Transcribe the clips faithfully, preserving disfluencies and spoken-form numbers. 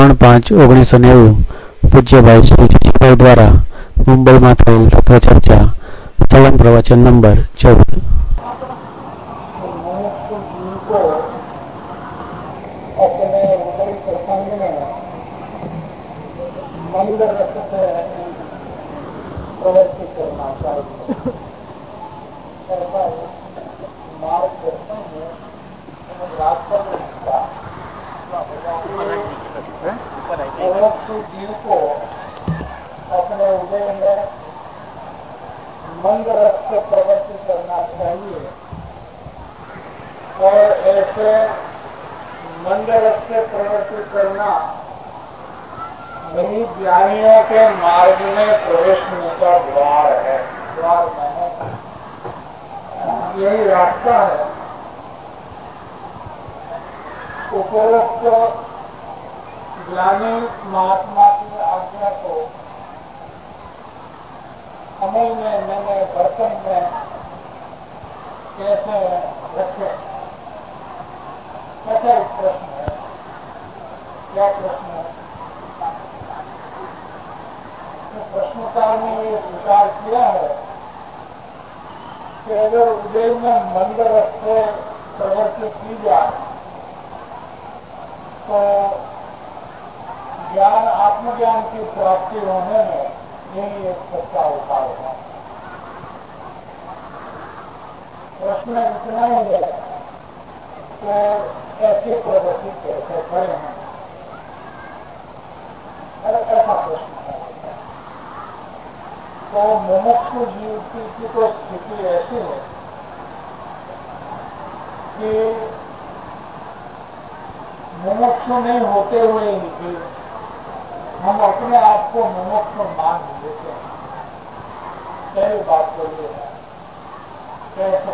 ત્રણ પાંચ ઓગણીસો નેવું પૂજ્યભાઈ શ્રી શશીભાઈ દ્વારા મુંબઈમાં થયેલ તત્વચર્ચા ચલણ પ્રવચન નંબર ચૌદ. प्रवृत्ति करना चाहिए। ऐसा मार्गदर्शन है रास्ता जीव को अपने उदय में मंद रस से प्रवृत्ति करना चाहिए और ऐसे मंद रस से प्रवृत्ति करना नहीं ज्ञानियों के मार्ग में प्रवेश का द्वार है। द्वार में यही रास्ता है। उपरोक्त ज्ञानी महात्मा की आज्ञा को अमल में मैंने बर्तन में कैसे रखे, ऐसा एक प्रश्न है। क्या प्रश्न है? प्रश्नकार ने ये विचार किया है कि अगर उदय में मंद रस से प्रवृत्ति की जाए तो ज्ञान आत्मज्ञान की प्राप्ति होने में यही एक सच्चा उपाय है। प्रश्न इतना ही है कि ऐसी प्रवृत्ति कैसे करें, ऐसा प्रश्न है। तो मुमुक्षु जीव की तो स्थिति ऐसी है कि मुमुक्षु नहीं होते हुए ही हम अपने आप को मुमुक्षु मान लेते हैं। पहली बात तो ये है, कैसे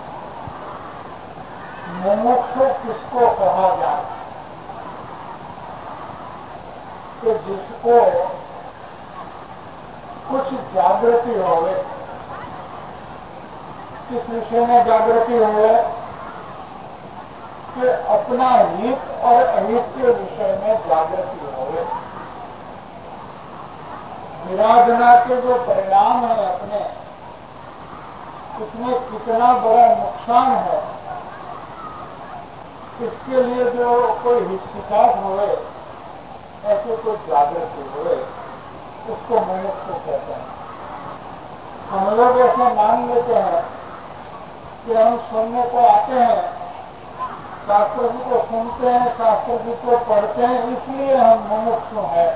मुमुक्षु किसको कहा जाए? तो जिसको कुछ जागृति होवे। किस विषय में जागृति होवे? कि अपना हित और अहित के विषय में जागृति होवे। विराधना के जो परिणाम है अपने, उसमें कितना बड़ा नुकसान है, इसके लिए जो कोई हिस्सेदार होवे, ऐसे कोई जागृति होवे, उसको मुमुक्षु कहते हैं। हम लोग ऐसे मान लेते हैं कि हम सुनने को आते हैं, शास्त्र जी को सुनते हैं, शास्त्र जी को पढ़ते हैं, इसलिए हम मुमुक्षु हैं।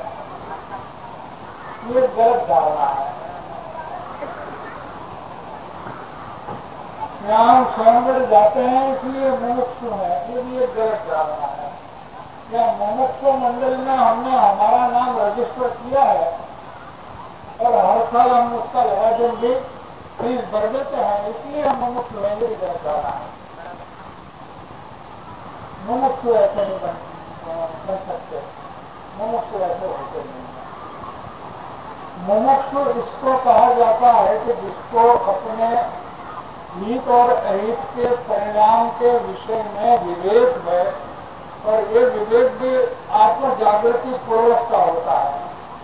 ये गलत धारणा है। यहाँ हम स्वयंवर जाते हैं इसलिए मुमुक्षु हैं, ये भी एक गलत धारणा है। या मुमुक्षु मंडल में हमने हमारा नाम रजिस्टर किया है और हर साल हम उसका लगा देंगे, फीस भर देते हैं, इसलिए हम मुमुक्षु हैं, ये भी गलत धारणा है। मुमुक्षु ऐसे नहीं बन, बन सकते, मुमुक्षु ऐसे होते नहीं। मुमुक्षु इसको कहा जाता है कि जिसको अपने हित और अहित के परिणाम के विषय में विवेक है और ये विवेक भी आत्म जागृति पूर्वक का होता है।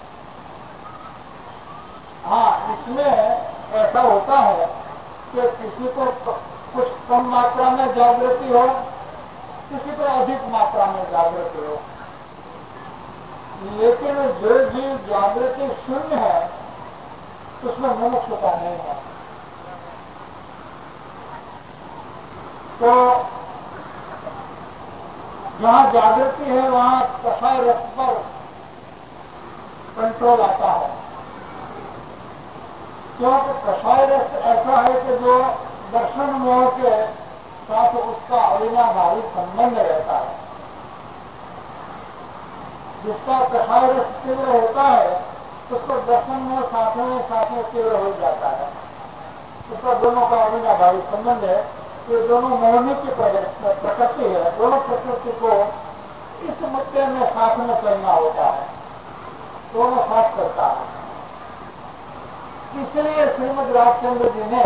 हाँ, इसमें ऐसा होता है कि किसी को कुछ कम मात्रा में जागृति हो, किसी को अधिक मात्रा में जागृति हो, लेकिन जो जीव जागृति शून्य है उसमें मुमुक्षुता नहीं है। तो जहाँ जागृति है वहाँ कषाय रस पर कंट्रोल आता है, क्योंकि कषाय रस ऐसा है कि जो दर्शन मोह के साथ उसका अविनाभावी संबंध रहता है। जिसका कषाय रस तीव्र होता है उसको दर्शन में साथ में साथ में तीव्र हो जाता है। उसका दोनों का अविनाभावी संबंध है। ये दोनों मोहनी की प्रकृति है। दोनों प्रकृति को इस मुद्दे में साथ में चलना होता है, दोनों साथ करता है। इसलिए श्रीमद् रामचंद्र जी ने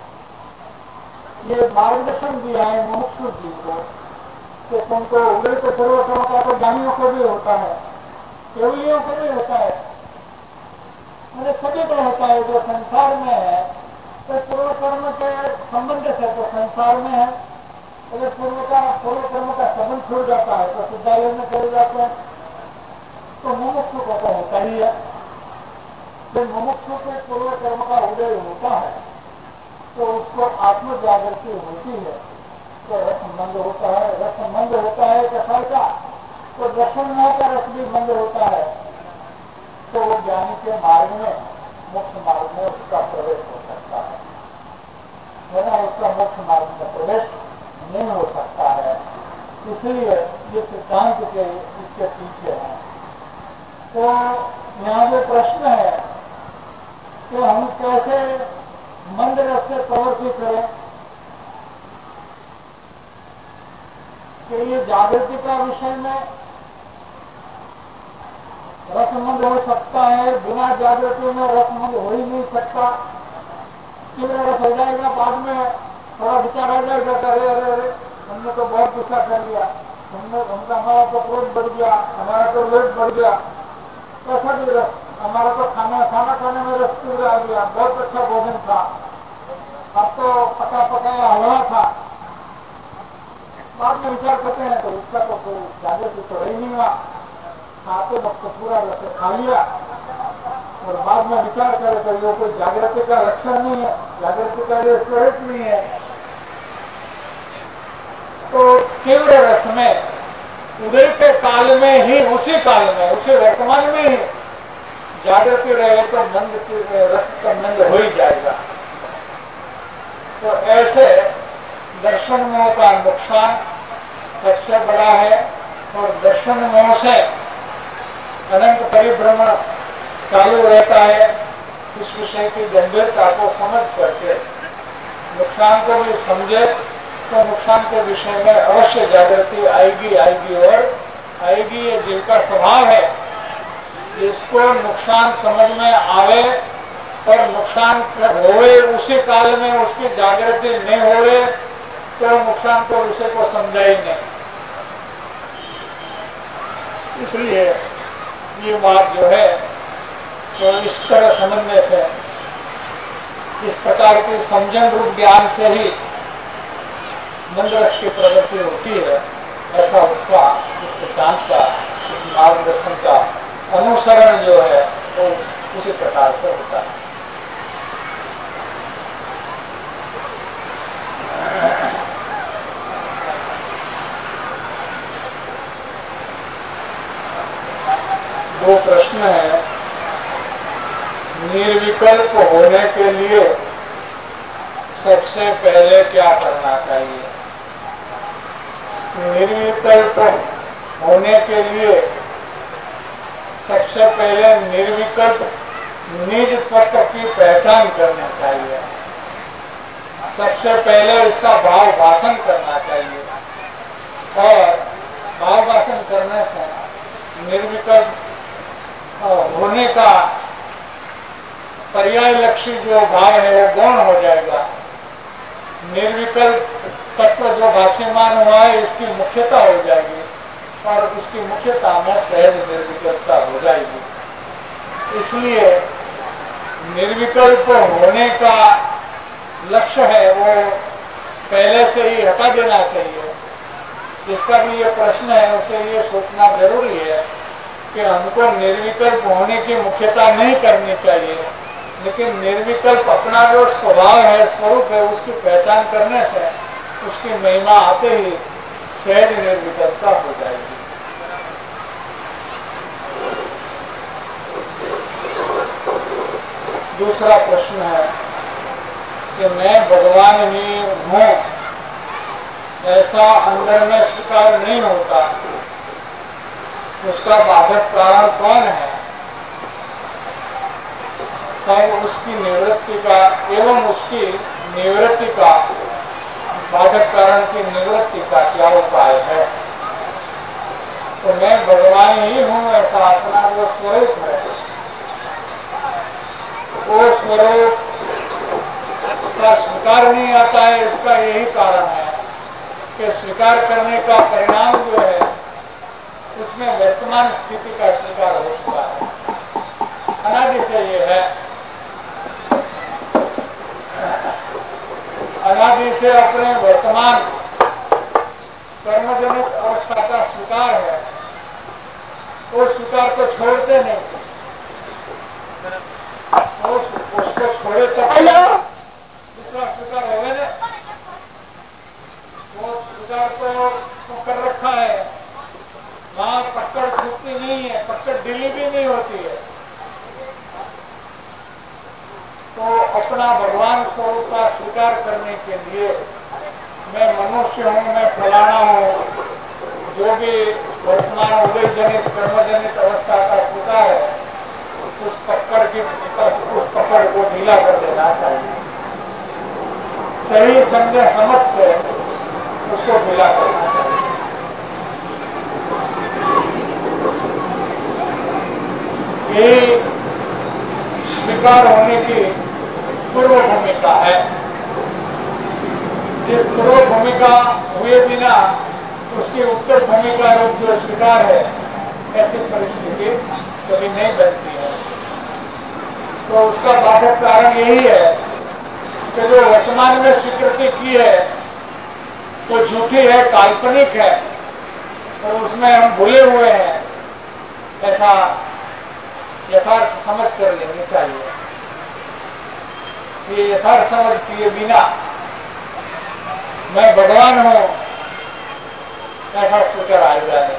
ये मार्गदर्शन दिया है मुमुक्षु जी को कि तुमको उदय को सर्वसमता तो ज्ञानियों को भी होता है, केवलियों को नहीं होता है, मैंने सभी को होता है। जो संसार में है तो पूर्व कर्म के संबंध से तो संसार में है, अगर पूर्व का पूर्व कर्म का संबंध छूट जाता है तो विद्यालय में चले जाते हैं, तो मुमुक्षु को तो होता ही है। जब मुमुक्षु के पूर्व कर्म का उदय होता है तो उसको आत्म जागृति होती है, तो रस मंद होता है। रस मंद होता है कथा का, तो दर्शन मोह का रस भी मंद होता है, तो वो ज्ञानी के मार्ग में, मोक्ष मार्ग में उसका प्रवेश हो सकता है, वरना उसका मोक्ष मार्ग में प्रवेश नहीं हो सकता है। इसलिए ये सिद्धांत के इसके पीछे हैं। तो यहाँ जो प्रश्न है कि हम कैसे मंद रस से प्रवृत्ति करें, कि ये जागृति का विषय में रसमंद हो सकता है, बिना जागृति में रसमंद हो ही नहीं सकता। तीव्र रस हो जाएगा, बाद में थोड़ा विचार आ जाएगा, अरे अरे अरे हमने तो बहुत गुस्सा कर लिया, हमने हमका हमारा तो क्रोध बढ़ गया, हमारा तो वेट बढ़ गया, ऐसा भी रस, हमारा तो खाना खाना खाने में रस तीव्र आ गया, बहुत अच्छा भोजन था, अब तो पका पकाया हलवा था। बाद में विचार करते हैं तो उसका तो कोई जागृति तो रही नहीं हुआ, खाते वक्त पूरा रस खा लिया और बाद में विचार करे तो ये कोई जागृति का लक्षण नहीं है, जागृति का ये स्वरूप नहीं है। तो तीव्र रस में उदय के काल में ही, उसी काल में, उसी वर्तमान में ही जागृति रहे तो मंद रस का मंद हो ही जाएगा। तो ऐसे दर्शन मोह का नुकसान सबसे बड़ा है, और दर्शन मोह से अनंत परिभ्रमण चालू रहता है। इस विषय की गंभीरता को समझ करके नुकसान को भी समझे तो नुकसान के विषय में अवश्य जागृति आएगी आएगी और आएगी। ये जीव का स्वभाव है, जिसको नुकसान समझ में आवे और नुकसान होवे उसी काल में उसकी जागृति नहीं होवे तो नुकसान को विषय को समझा ही नहीं। इसलिए ये बात जो है तो इस तरह समझने से, इस प्रकार की समझन रूप ज्ञान से ही मंद रस की प्रवृत्ति होती है, ऐसा उसका इस सिद्धांत का, इस मार्गदर्शन का अनुसरण जो है वो उसी प्रकार से होता है। दो प्रश्न है। निर्विकल्प होने के लिए सबसे पहले क्या करना चाहिए? निर्विकल्प होने के लिए सबसे पहले निर्विकल्प निज तत्व की पहचान करनी चाहिए। सबसे पहले इसका भाव भाषण करना चाहिए, और भाव भाषण करने से निर्विकल्प होने का पर्याय लक्ष्य जो भाव है वो गौण हो जाएगा। निर्विकल्प तत्व जो भाष्यमान हुआ है इसकी मुख्यता हो जाएगी, और उसकी मुख्यता में सहज निर्विकल्पता हो जाएगी। इसलिए निर्विकल्प होने का लक्ष्य है वो पहले से ही हटा देना चाहिए। जिसका भी ये प्रश्न है उसे ये सोचना जरूरी है कि हमको निर्विकल्प होने की मुख्यता नहीं करनी चाहिए, लेकिन निर्विकल्प अपना जो स्वभाव है, स्वरूप है, उसकी पहचान करने से उसकी महिमा आते ही सहज निर्विकल्पता हो जाएगी। दूसरा प्रश्न है कि मैं भगवान ही हूँ, ऐसा अंदर में स्वीकार नहीं होता, उसका बाधक कारण कौन है? सब उसकी निवृत्ति का एवं उसकी निवृत्ति का, बाधक कारण की निवृत्ति का क्या उपाय है? तो मैं भगवान ही हूँ ऐसा अपना जो स्वरूप है, वो स्वरूप का स्वीकार नहीं आता है। इसका यही कारण है कि स्वीकार करने का परिणाम जो है उसमें वर्तमान स्थिति का स्वीकार हो चुका है। अनादि से ये है, अनादि से अपने वर्तमान कर्मजनित अवस्था का स्वीकार है, वो स्वीकार को छोड़ते नहीं, उस, उसको छोड़े तब दूसरा स्वीकार हो गए, वो स्वीकार को, को कर रखा है, वहां पकड़ छूटती नहीं है, पकड़ ढीली भी नहीं होती है। तो अपना भगवान स्वरूप का स्वीकार करने के लिए मैं मनुष्य हूँ, मैं फलाना हूँ, जो भी वर्तमान उदय जनित कर्मजनित अवस्था का स्वीकार है, उस पकड़ की उस पकड़ को ढीला कर देना चाहिए। सही संजय समझ से उसको ढीला करना चाहिए। ये स्वीकार होने की पूर्व भूमिका है। जिस पूर्व भूमिका हुए बिना उसकी उत्तर भूमिका रूप जो स्वीकार है, ऐसी परिस्थिति कभी नहीं बनती है। तो उसका बाधक कारण यही है कि जो वर्तमान में स्वीकृति की है वो झूठी है, काल्पनिक है, और उसमें हम भूले हुए हैं, ऐसा यथार्थ समझ कर लेनी चाहिए। ये यथार्थ समझ किए बिना मैं भगवान हूं, ऐसा स्वीकार आएगा नहीं।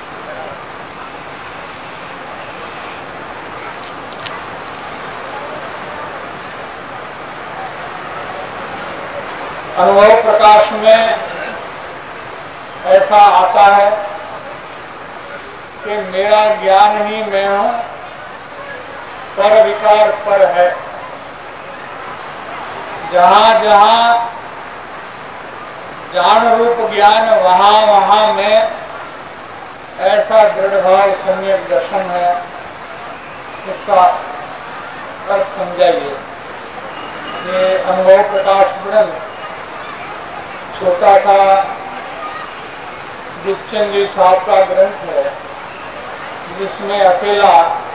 अनुभव प्रकाश में ऐसा आता है कि मेरा ज्ञान ही मैं हूं, पर विकार पर है। जहां जहां जान रूप ज्ञान वहां वहां में ऐसा दृढ़ भाव सम्यक दर्शन है। इसका अर्थ समझाइए। ये अनुभव प्रकाश ग्रंथ छोटा सा दीपचंद जी साहब का ग्रंथ है, जिसमें अकेला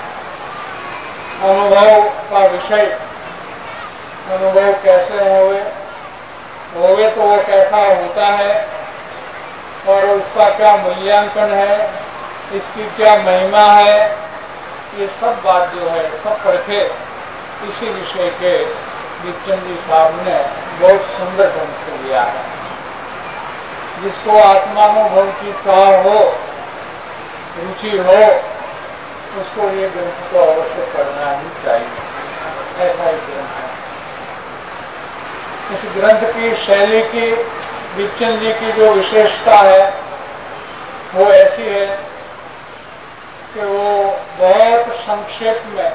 अनुभव का विषय, अनुभव कैसे होवे होवे तो वो कैसा होता है और उसका क्या मूल्यांकन है, इसकी क्या महिमा है, ये सब बात जो है सब परखे इसी विषय के दीपचंद जी साहब ने बहुत सुंदर ढंग से लिया है। जिसको आत्मानुभव की चाह हो, रुचि हो, उसको ये ग्रंथ को अवश्य पढ़ना ही चाहिए। ऐसा ही ग्रंथ है। इस ग्रंथ की शैली की दीपचंद जी की जो विशेषता है वो ऐसी है कि वो बहुत संक्षेप में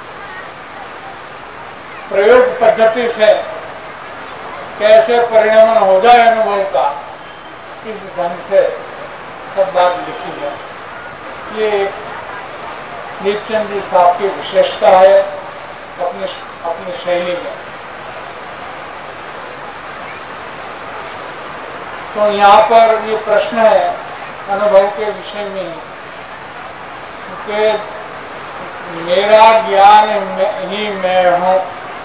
प्रयोग पद्धति से कैसे परिणमन हो जाए अनुभव का, इस ढंग से सब बात लिखी है। ये दीपचंद जी साहब की विशेषता है अपनी अपनी शैली में। तो यहाँ पर ये प्रश्न है अनुभव के विषय में कि मेरा ज्ञान ही मैं हूँ।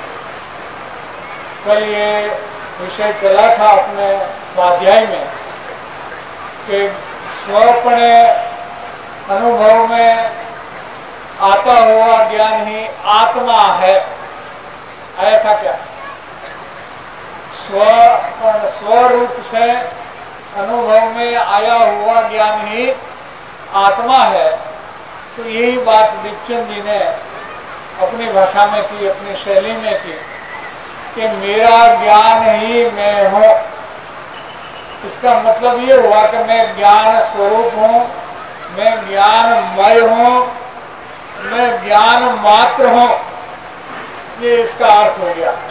कल ये विषय चला था अपने स्वाध्याय में कि स्वप्ने अनुभव में आता हुआ ज्ञान ही आत्मा है। आया था क्या? स्व स्वरूप से अनुभव में आया हुआ ज्ञान ही आत्मा है। तो यही बात दीपचंद जी ने अपनी भाषा में की, अपनी शैली में की कि मेरा ज्ञान ही मैं हूँ। इसका मतलब ये हुआ कि मैं ज्ञान स्वरूप हूँ, मैं ज्ञानमय हूँ, मैं ज्ञान मात्र हूँ। ये इसका अर्थ हो गया।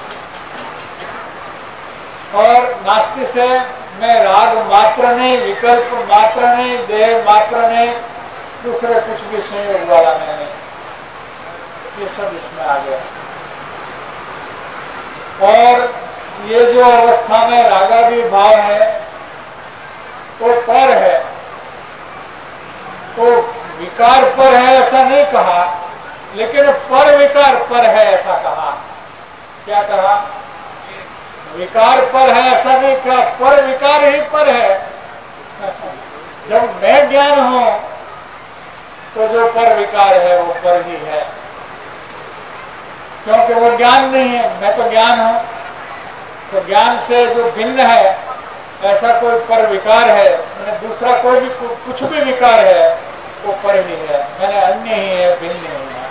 और नास्ति से मैं राग मात्र नहीं, विकल्प मात्र नहीं, देह मात्र नहीं, दूसरे कुछ भी संयोग वाला मैं नहीं। ये सब इसमें आ गया। और ये जो अवस्था में रागादि भाव है वो पर है, विकार पर है ऐसा नहीं कहा, लेकिन पर विकार पर है ऐसा कहा। क्या कहा? विकार पर है ऐसा नहीं कहा, पर विकार ही पर है। जब मैं ज्ञान हूं तो जो पर विकार है वो पर ही है, क्योंकि वो ज्ञान नहीं है, मैं तो ज्ञान हूं। तो ज्ञान से जो भिन्न है ऐसा कोई पर विकार है, मैंने दूसरा कोई भी कुछ भी विकार है वो पर ही है, मैंने अन्य ही है, भिन्न ही है।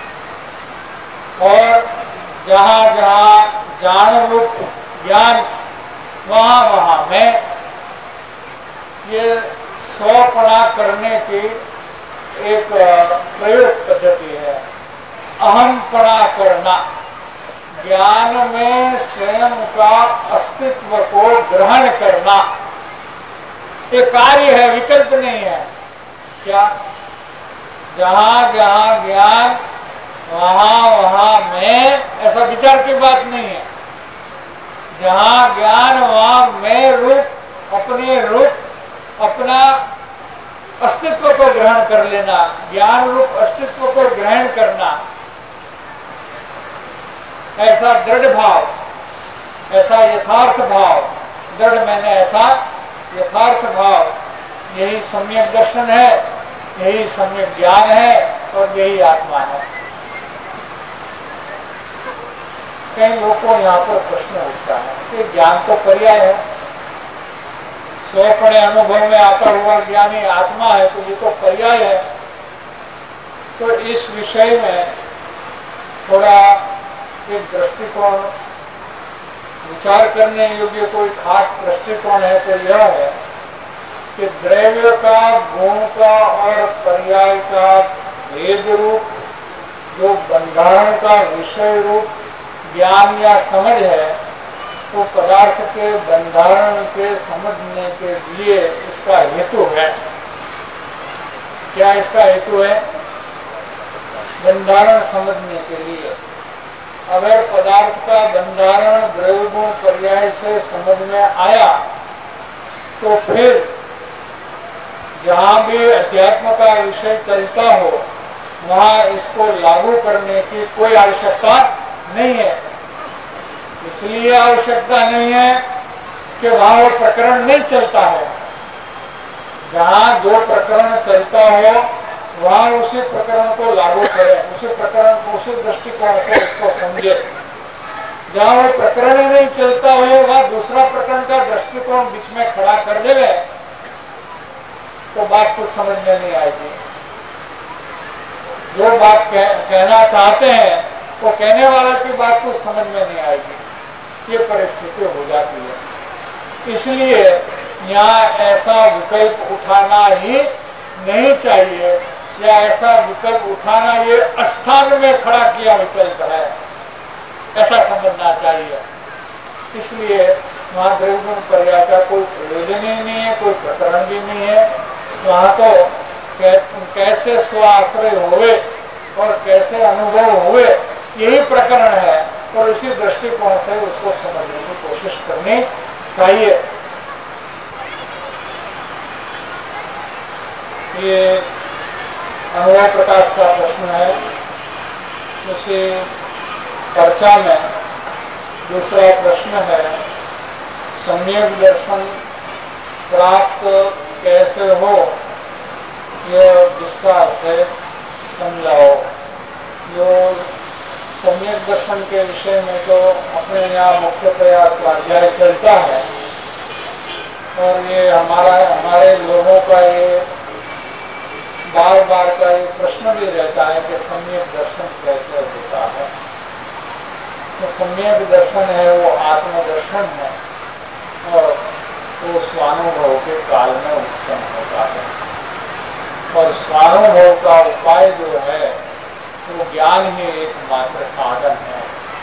और जहां जहां ज्ञान रूप ज्ञान, वहां वहां मैं, ये स्वपणा करने की एक प्रयोग पद्धति है। अहमपणा करना, ज्ञान में स्वयं का अस्तित्व को ग्रहण करना, ये कार्य है, विकल्प नहीं है। क्या? जहां जहां ज्ञान वहां वहां मैं, ऐसा विचार की बात नहीं है। जहां ज्ञान वहां मैं रूप, अपने रूप, अपना अस्तित्व को ग्रहण कर लेना, ज्ञान रूप अस्तित्व को ग्रहण करना, ऐसा दृढ़ भाव, ऐसा यथार्थ भाव, दृढ़ मैंने ऐसा यथार्थ भाव, यही सम्यक दर्शन है, यही सम्यक ज्ञान है और यही आत्मा है। कई लोगों को यहाँ पर प्रश्न उठता है कि ज्ञान तो पर्याय है, स्वपणे अनुभव में आता हुआ ज्ञान ही आत्मा है, तो ये तो पर्याय है। तो इस विषय में थोड़ा एक दृष्टिकोण, विचार करने योग्य कोई खास दृष्टिकोण है तो यह है कि द्रव्य का, गुण का और पर्याय का भेद रूप, जो बंधारण का विषय रूप ज्ञान या समझ है, तो पदार्थ के बंधारण के समझने के लिए इसका हेतु है। क्या इसका हेतु है? बंधारण समझने के लिए। अगर पदार्थ का बंधारण द्रव्य गुण पर्याय से समझ में आया तो फिर जहां भी अध्यात्म का विषय चलता हो वहां इसको लागू करने की कोई आवश्यकता नहीं है। इसलिए आवश्यकता नहीं है कि वहां वो प्रकरण नहीं चलता है। जहां जो प्रकरण चलता हो वहां उसी प्रकरण को लागू करें, उसी प्रकरण को, उसी दृष्टिकोण को उसको समझे। जहां वो प्रकरण नहीं चलता हो वहां दूसरा प्रकरण का दृष्टिकोण बीच में खड़ा कर देवे तो बात कुछ समझ में नहीं आएगी। जो बात कह, कहना चाहते हैं वो कहने वाला की बात कुछ समझ में नहीं आएगी, ये परिस्थिति हो जाती है। इसलिए यहाँ ऐसा विकल्प उठाना ही नहीं चाहिए, या ऐसा विकल्प उठाना ये अस्थान में खड़ा किया विकल्प है, ऐसा समझना चाहिए। इसलिए वहां द्रव्य पर्याय का कोई प्रयोजन ही नहीं है, कोई प्रकरण भी नहीं है। वहां तो कैसे स्वाश्रय हुए और कैसे अनुभव हुए यही प्रकरण है, और इसी दृष्टिकोण से उसको समझने की कोशिश करनी चाहिए। ये अनुभव प्रकाश का प्रश्न है। उसी चर्चा में दूसरा प्रश्न है, सम्यक दर्शन प्राप्त कैसे हो, यह विस्तार से समझाओ। जो सम्यक दर्शन के विषय में तो अपने यहाँ मुख्यतया स्वाध्याय चलता है, और ये हमारा हमारे लोगों का ये बार बार का ये प्रश्न भी रहता है कि सम्यक दर्शन कैसे होता है। तो सम्यक दर्शन है वो आत्मदर्शन है, और वो स्वानुभव के काल में उत्पन्न होता है। और स्वानुभव का उपाय जो है वो ज्ञान ही एकमात्र साधन है।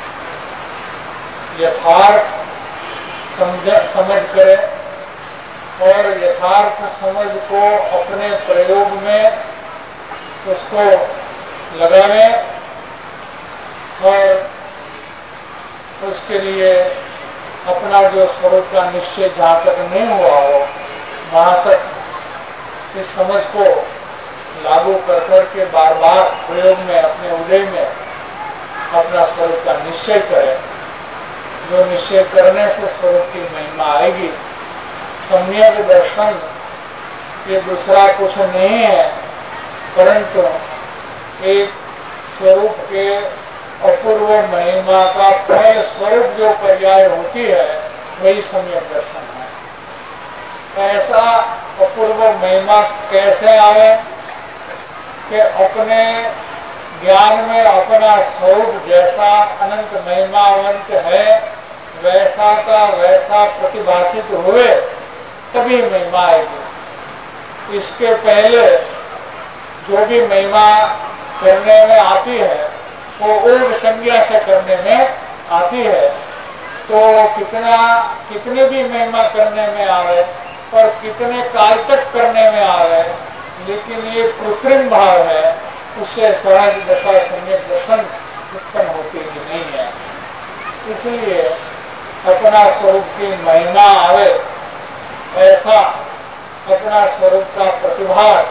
यथार्थ समझ समझ करें और यथार्थ समझ को अपने प्रयोग में उसको लगावे, और उसके लिए अपना जो स्वरूप का निश्चय जहाँ तक नहीं हुआ हो वहाँ तक इस समझ को लागू कर करके बार बार प्रयोग में अपने उदय में अपना स्वरूप का निश्चय करे। जो निश्चय करने से स्वरूप की महिमा आएगी। सम्यक दर्शन ये दूसरा कुछ नहीं है, परंतु एक स्वरूप के अपूर्व महिमा का फल स्वरूप जो पर्याय होती है वही सम्यक दर्शन है। ऐसा अपूर्व महिमा कैसे आवे कि अपने ज्ञान में अपना स्वरूप जैसा अनंत महिमावंत है वैसा का वैसा प्रतिभाषित हुए तभी महिमा आएगी। इसके पहले जो भी महिमा करने में आती है वो ऊर्ध संज्ञा से करने में आती है। तो कितना कितने भी महिमा करने में आवे और कितने काल तक करने में आवे, लेकिन ये कृत्रिम भाव है, उससे सहज दशा सम्यक दर्शन उत्पन्न होती ही नहीं है। इसलिए अपना स्वरूप की महिमा आवे ऐसा अपना स्वरूप का प्रतिभास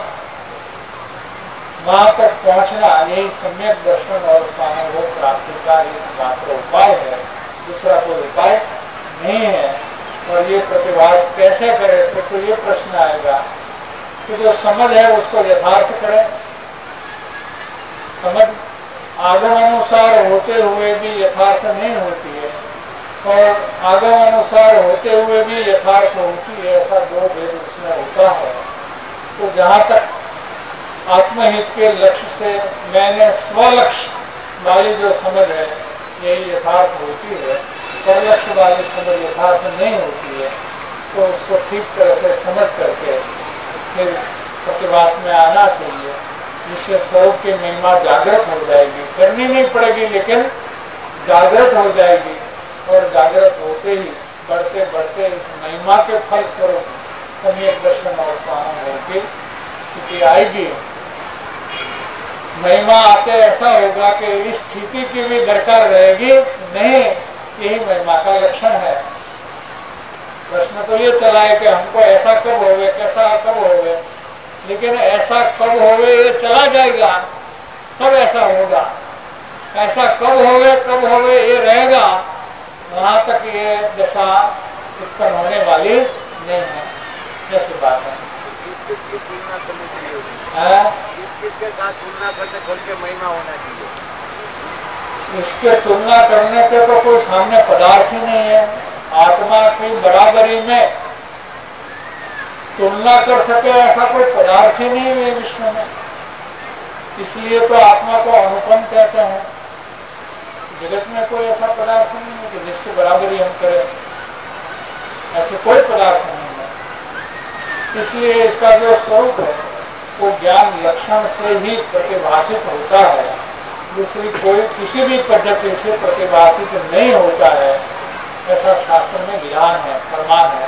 वहां तक पहुंचना यही सम्यक दर्शन और उसका अनुभव प्राप्ति का एकमात्र उपाय है, दूसरा कोई उपाय नहीं है। और ये प्रतिभास कैसे करे तो, तो ये प्रश्न आएगा कि जो समझ है उसको यथार्थ करे। समझ आगम अनुसार होते हुए भी यथार्थ नहीं होती है और आगम अनुसार होते हुए भी यथार्थ होती है, ऐसा दो भेद उसमें होता है। तो जहाँ तक आत्महित के लक्ष्य से मैंने स्वलक्ष्य वाली जो समझ है यही यथार्थ होती है, परलक्ष्य वाली समझ यथार्थ नहीं होती है, तो उसको ठीक तरह से समझ करके फिर प्रतिभास में आना चाहिए, जिससे स्वरूप की महिमा जागृत हो जाएगी। करनी नहीं पड़ेगी लेकिन जागृत हो जाएगी और जागृत होते ही बढ़ते बढ़ते इस महिमा के फल स्वरूप सम्यक दर्शन और स्वानुभव की स्थिति आएगी। महिमा आते ऐसा होगा कि इस स्थिति की भी दरकार रहेगी नहीं, यही महिमा का लक्षण है। प्रश्न तो ये चला है कि हमको ऐसा कब होवे, कैसा कब होवे, लेकिन ऐसा कब होवे ये चला जाएगा, तब ऐसा होगा। ऐसा कब होवे कब होवे ये रहेगा, वहां तक ये दशा उत्पन्न होने वाली नहीं है। ऐसी बात है। तुलना करनी चाहिए, इसके साथ तुलना करने खोल के महिमा होना चाहिए। इसके तुलना करने के तो कोई सामने पदार्थ ही नहीं है। आत्मा की बराबरी में तुलना कर सके ऐसा कोई पदार्थ ही नहीं है विश्व में। इसलिए तो आत्मा को अनुपम कहते हैं। जगत में कोई ऐसा पदार्थ नहीं है कि जिसकी बराबरी हम करें, ऐसे कोई पदार्थ नहीं है। इसलिए इसका जो स्वरूप है वो ज्ञान लक्षण से ही प्रतिभाषित होता है, दूसरी कोई किसी भी पद्धति से प्रतिभाषित नहीं होता है, ऐसा शास्त्र में विधान है, प्रमाण है।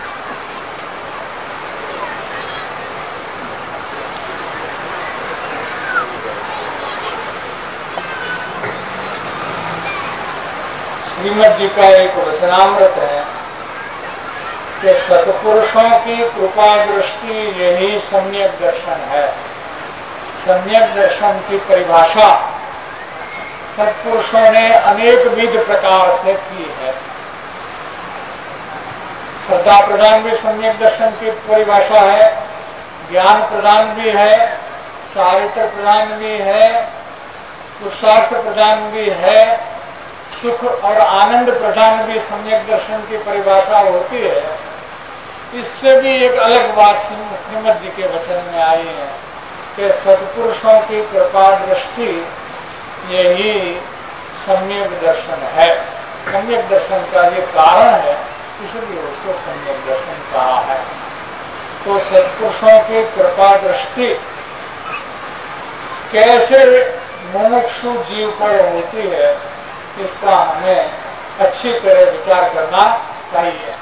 श्रीमद जी का एक वचनामृत है कि सत्पुरुषों की कृपा दृष्टि यही सम्यक दर्शन है। सम्यक दर्शन की परिभाषा सत्पुरुषों ने अनेक विध प्रकार से की है। श्रद्धा प्रदान भी सम्यक दर्शन की परिभाषा है, ज्ञान प्रदान भी है, चारित्र प्रदान भी है, पुरुषार्थ प्रदान भी है, सुख और आनंद प्रदान भी सम्यक दर्शन की परिभाषा होती है। इससे भी एक अलग बात श्रीमद जी के वचन में आई है कि सत्पुरुषों की कृपा दृष्टि यही सम्यक दर्शन है। सम्यक दर्शन का ये कारण है, इसलिए उसको सम्यक दर्शन कहा है। तो सत्पुरुषों की कृपा दृष्टि कैसे मुमुक्षु जीव पर होती है, इसका हमें अच्छी तरह विचार करना चाहिए।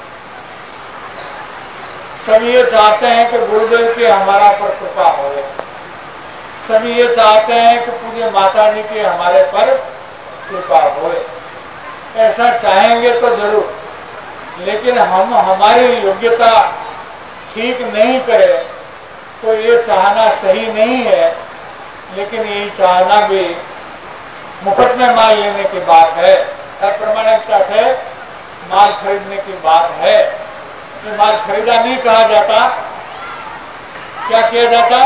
सब ये चाहते हैं कि गुरुदेव की हमारा पर कृपा हो, सभी ये चाहते हैं कि पूज्य माता जी की हमारे पर कृपा हो। ऐसा चाहेंगे तो जरूर, लेकिन हम हमारी योग्यता ठीक नहीं करें तो ये चाहना सही नहीं है, लेकिन यही चाहना भी मुफ्त में माल लेने की बात है, अप्रमाणिकता से माल खरीदने की बात है। ये माल खरीदा नहीं कहा जाता, क्या किया जाता?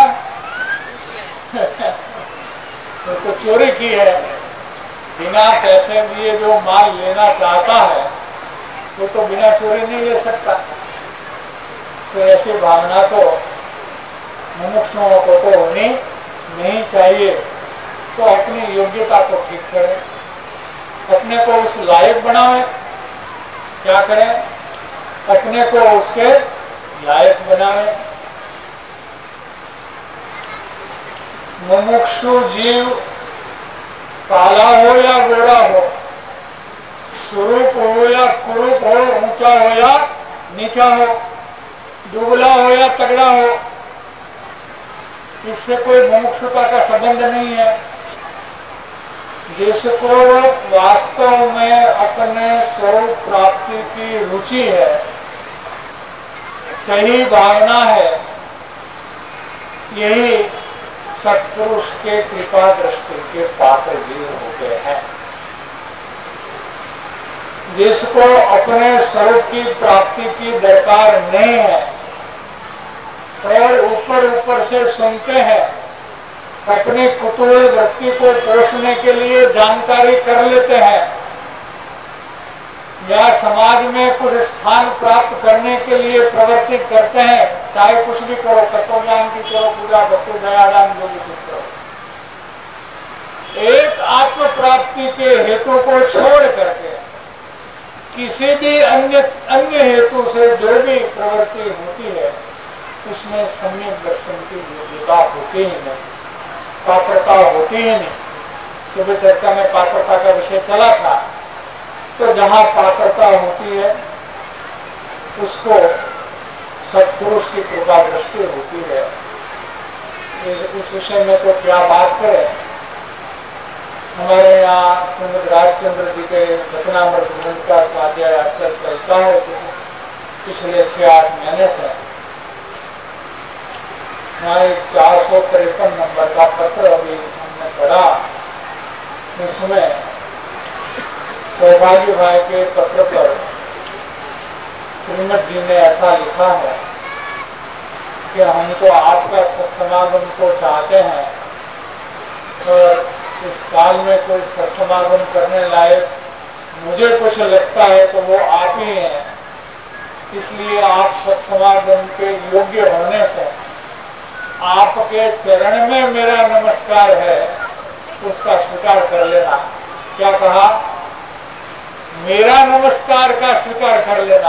तो, तो चोरी की है। बिना पैसे दिए जो माल लेना चाहता है वो तो बिना चोरी नहीं ले सकता। तो ऐसी भावना तो मनुष्यों को तो होनी नहीं चाहिए। तो अपनी योग्यता को ठीक करें, अपने को उस लायक बनाएं। क्या करें? अपने को उसके लायक बनाएं। मुमुक्षु जीव काला हो या गोरा हो, स्वरूप हो या कुरूप हो, ऊंचा हो या नीचा हो, दुबला हो या तगड़ा हो, इससे कोई मुमुक्षुता का संबंध नहीं है। जिसको वास्तव में अपने स्वरूप प्राप्ति की रुचि है, सही भावना है, यही सत्पुरुष के कृपा दृष्टि के पात्र जीव होते हैं। जिसको अपने स्वरूप की प्राप्ति की दरकार नहीं है और ऊपर ऊपर से सुनते हैं, अपनी कुतूहल वृत्ति को पोषने के लिए जानकारी कर लेते हैं, या समाज में कुछ स्थान प्राप्त करने के लिए प्रवर्तित करते हैं, चाहे कुछ भी करो, तत्व ज्ञान की करो, पूजा भक्ति दयादान जो भी कुछ करो, एक आत्म प्राप्ति के हेतु को छोड़ करके किसी भी अन्य अन्य हेतु से जो भी प्रवृत्ति होती है उसमें सम्यक दर्शन की योग्यता होती ही नहीं, पात्रता होती ही नहीं। सुबह चर्चा में पात्रता का विषय चला था। तो जहाँ पात्रता होती है उसको सत्पुरुष की कृपा दृष्टि होती है। इस विषय में तो क्या बात करें। हमारे यहाँ श्रीमद राजचंद्र जी के वचनामृत ग्रंथ का स्वाध्याय आजकल चलता है पिछले छह आठ महीने से। यहाँ एक चार सौ तिरपन नंबर का पत्र अभी हमने पढ़ा, उसमें सौभाग्य भाई के पत्र पर श्रीमद जी ने ऐसा लिखा है कि हम तो आपका सत्समागम को चाहते हैं और इस काल में कोई सत्समागम करने लायक मुझे कुछ लगता है तो वो आप ही हैं। इसलिए आप सत्समागम के योग्य होने से आपके चरण में मेरा नमस्कार है, उसका स्वीकार कर लेना। क्या कहा? मेरा नमस्कार का स्वीकार कर लेना।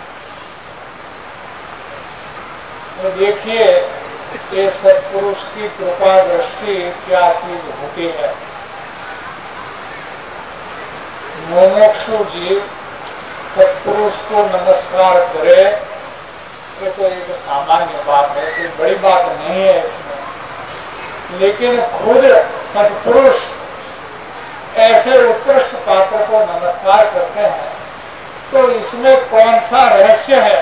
तो देखिए ये सत्पुरुष की कृपा दृष्टि क्या चीज होती है। मुमुक्षु जीव सत्पुरुष को नमस्कार करे, ये तो एक सामान्य बात है, कोई बड़ी बात नहीं है इसमें। लेकिन खुद सत्पुरुष ऐसे उत्कृष्ट पात्र को नमस्कार करते हैं तो इसमें कौन सा रहस्य है,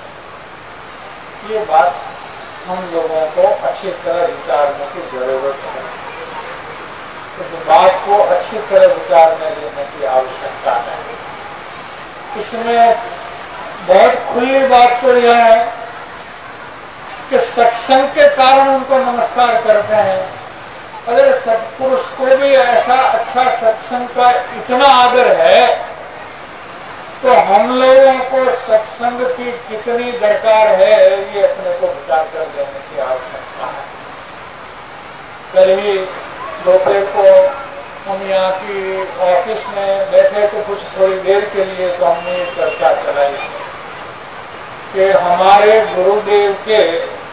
ये बात हम लोगों को अच्छी तरह विचारने की जरूरत है। इस बात को अच्छी तरह विचार में लेने की आवश्यकता है। इसमें बहुत खुली बात तो यह है कि सत्संग के कारण उनको नमस्कार करते हैं। अगर सत्पुरुष को भी ऐसा अच्छा सत्संग का इतना आदर है तो हम लोगों को सत्संग की कितनी दरकार है, ये अपने को विचार कर लेने की आवश्यकता है। कल ही दोपहर को हम यहाँ की ऑफिस में बैठे तो कुछ थोड़ी देर के लिए तो हमने चर्चा चलाई कि हमारे गुरुदेव के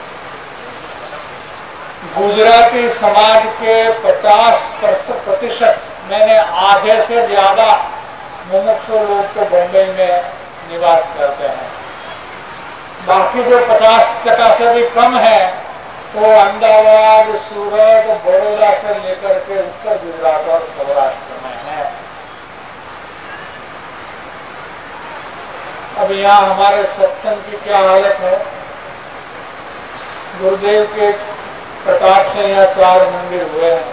गुजराती समाज के पचास प्रतिशत मैंने आधे से ज्यादा मुमुक्षु लोग तो बॉम्बे में निवास करते हैं। बाकी जो पचास टका से भी कम है वो अहमदाबाद, सूरत, बड़ौदा से लेकर के उत्तर गुजरात और सौराष्ट्र में है। अब यहाँ हमारे सत्संग की क्या हालत है? गुरुदेव के प्रताप से यहाँ चार मंदिर हुए हैं।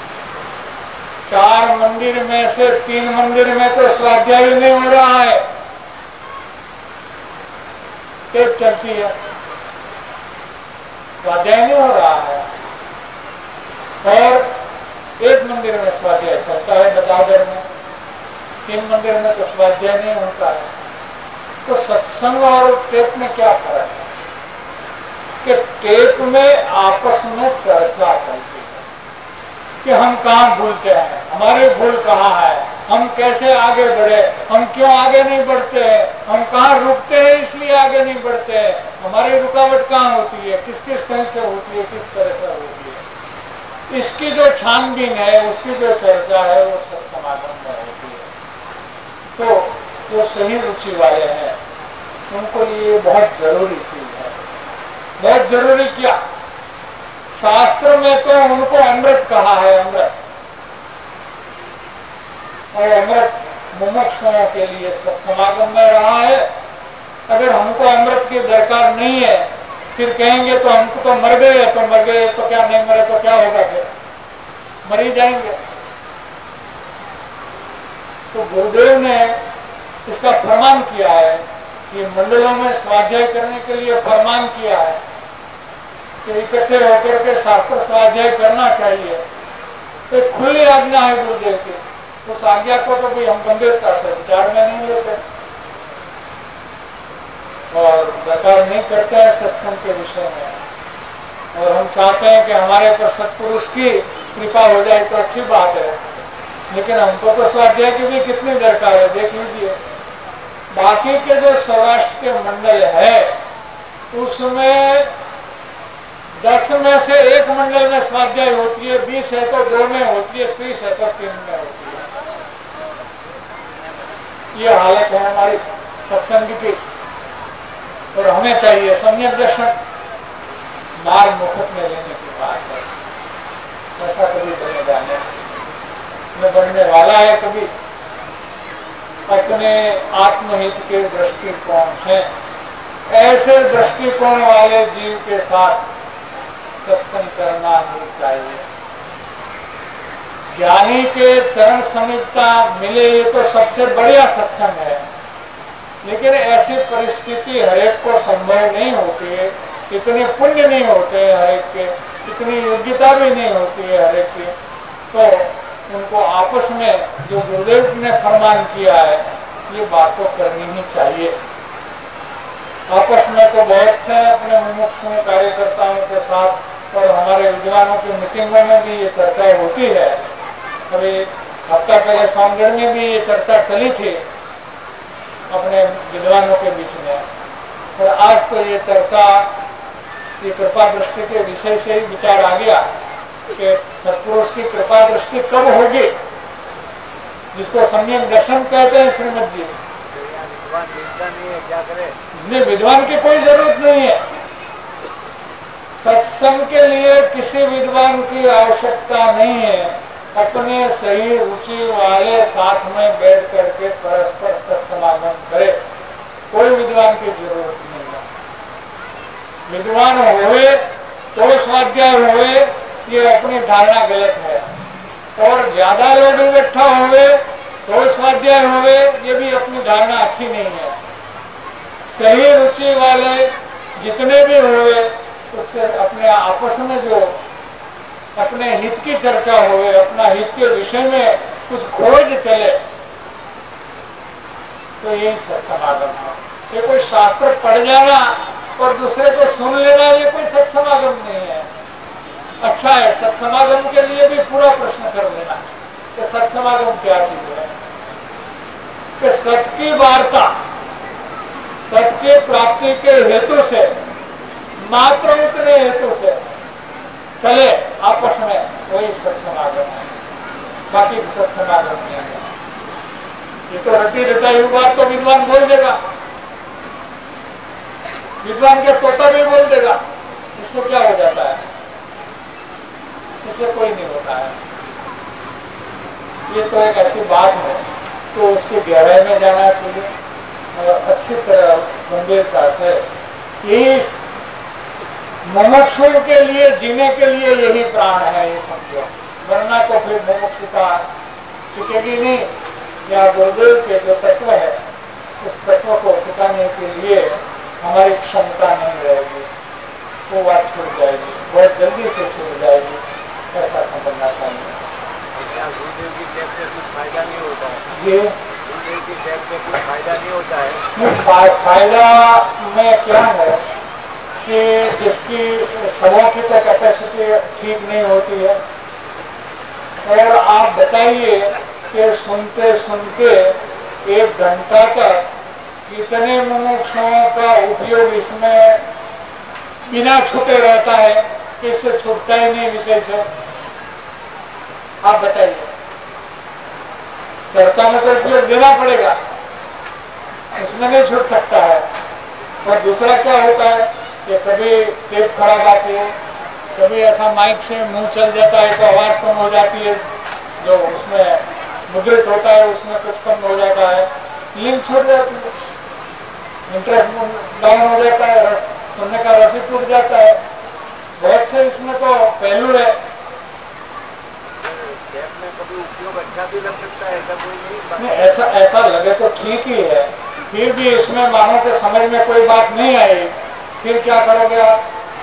चार मंदिर में से तीन मंदिर में तो स्वाध्याय नहीं हो रहा है, टेप चलती है, स्वाध्याय नहीं हो रहा है। और एक मंदिर में स्वाध्याय चलता है बदागर में, तीन मंदिर में तो स्वाध्याय नहीं होता है। तो सत्संग और टेप में क्या फर्क है कि टेप में आपस में चर्चा चलती है कि हम कहाँ भूलते हैं, हमारी भूल कहाँ है, हम कैसे आगे बढ़े, हम क्यों आगे नहीं बढ़ते हैं, हम कहाँ रुकते हैं इसलिए आगे नहीं बढ़ते हैं, हमारी रुकावट कहाँ होती है, किस किस कहीं से होती है, किस तरह से होती है। इसकी जो छानबीन है, उसकी जो चर्चा है, वो सब समागम में होती है। तो जो सही रुचि वाले हैं उनको ये बहुत जरूरी चीज है। बहुत जरूरी क्या, शास्त्र में तो उनको अमृत कहा है, अमृत। और अमृत मुमुक्षुओं के लिए समागम में रहा है। अगर हमको अमृत की दरकार नहीं है, फिर कहेंगे तो हमको तो मर गए, तो मर गए तो क्या, नहीं मरे तो क्या होगा, फिर मर ही जाएंगे। तो गुरुदेव ने इसका फरमान किया है कि मंडलों में स्वाध्याय करने के लिए फरमान किया है कि इकट्ठे होकर के शास्त्र स्वाध्याय करना चाहिए। तो खुली आज्ञा है गुरुदेव की, उस आज्ञा को तो भी हम गंभीरता से विचार में नहीं लेते और दरकार नहीं करते हैं सत्संग के विषय में। और हम चाहते हैं कि हमारे पर सत्पुरुष की कृपा हो जाए तो अच्छी बात है, लेकिन हमको तो स्वाध्याय की भी कितनी दरकार है, देख लीजिए। बाकी के जो सौराष्ट्र के मंडल है उसमें दस में से एक मंडल में स्वाध्याय होती है, बीस है तो दो में होती है, तीस है तो तीन में होती है। ये हालत है हमारी सत्संग की। और हमें चाहिए सम्यक दर्शन, मार्ग मुकुट में लेने की बात है। ऐसा कभी बनेगा नहीं, न बनने वाला है कभी। अपने आत्महित के दृष्टिकोण से ऐसे दृष्टिकोण वाले जीव के साथ सत्संग करना ही चाहिए। ज्ञानी के चरण समीपता मिले ये तो सबसे बढ़िया सत्संग है, लेकिन ऐसी परिस्थिति हरेक को संभव नहीं होती है, इतने पुण्य नहीं होते हैं हरेक के, इतनी योग्यता भी नहीं होती है हरेक की। तो उनको आपस में जो गुरुदेव ने फरमान किया है ये बात तो करनी ही चाहिए। आपस में तो बहुत से अपने मुमुक्षु कार्यकर्ताओं के साथ और हमारे विद्वानों की मीटिंगों में भी ये चर्चा होती है। अभी हफ्ता पहले सोनगढ़ में भी ये चर्चा चली थी अपने विद्वानों के बीच में। और आज तो ये चर्चा ये कृपा दृष्टि के विषय से ही विचार आ गया कि सत्पुरुष की कृपा दृष्टि कब होगी, जिसको सम्यक दर्शन कहते हैं श्रीमद जी। नहीं है, क्या करे? नहीं, विद्वान की कोई जरूरत नहीं है। सत्संग के लिए किसी विद्वान की आवश्यकता नहीं है। अपने सही रुचि वाले साथ में बैठ करके परस्पर सत्समागम करे, कोई विद्वान की जरूरत नहीं है। विद्वान हुए तो स्वाध्याय हुए, ये अपनी धारणा गलत है। और ज्यादा लोग इकट्ठा हुए तो स्वाध्याय हुए, ये भी अपनी धारणा अच्छी नहीं है। सही रुचि वाले जितने भी हुए उसके अपने आपस में जो अपने हित की चर्चा हुए, अपना हित के विषय में कुछ खोज चले, तो यही सत्समागम है। ये कोई शास्त्र पढ़ जाना और दूसरे को सुन लेना ये कोई सत्समागम नहीं है। अच्छा है, सत्समागम के लिए भी पूरा प्रश्न कर लेना कि सत्समागम क्या चीज है। कि सत्य की वार्ता, सत्य की प्राप्ति के हेतु से, मात्र उतने हेतु से चले आपस में, वही सत्समागम है। बाकी सत्समागम नहीं है। ये तो रटी रटाई हुई बात तो विद्वान बोल देगा, विद्वान के तोता भी बोल देगा, इससे क्या हो जाता है? इससे कोई नहीं होता है। ये तो एक ऐसी बात है तो उसकी गहराई में जाना चाहिए और अच्छी तरह गंभीरता से। इस मुमुक्षु के लिए जीने के लिए यही प्राण है, ये समझो, वरना तो फिर मुमुक्षुता टिकेगी नहीं। या गुरुदेव के जो तत्व है उस तत्व को चुकाने के लिए हमारी क्षमता नहीं रहेगी, वो बात छूट जाएगी, बहुत जल्दी से छूट जाएगी, ऐसा समझना चाहिए। गुरुदेव की टेप से कुछ फायदा नहीं होता है जी, गुरुदेव की टेप से कुछ फायदा नहीं होता है। फायदा में क्या है कि जिसकी शवों की तो कैपेसिटी ठीक नहीं होती है, और आप बताइए कि सुनते सुनते एक घंटा तक इतने मुमुक्षुओं का उपयोग इसमें बिना छूटे रहता है कि इससे छूटता ही नहीं विषय से। आप बताइए, चर्चा में तो उपयोग देना पड़ेगा, उसमें नहीं छूट सकता है। और दूसरा क्या होता है कि कभी टेप खराब आती है, कभी ऐसा माइक से मुंह चल जाता है तो आवाज कम हो जाती है, जो उसमें मुद्रित होता है उसमें कुछ कम हो जाता है, लिंक छूट जाती है, इंटरेस्ट डाउन हो जाता है, रस सुनने का रस टूट जाता है। बहुत से इसमें तो पहलू है। में कभी उपयोग अच्छा भी लग सकता है, ऐसा कोई नहीं, नहीं, ऐसा ऐसा लगे तो ठीक ही है, फिर भी इसमें मानो कि समझ में कोई बात नहीं आई, फिर क्या करोगे आप?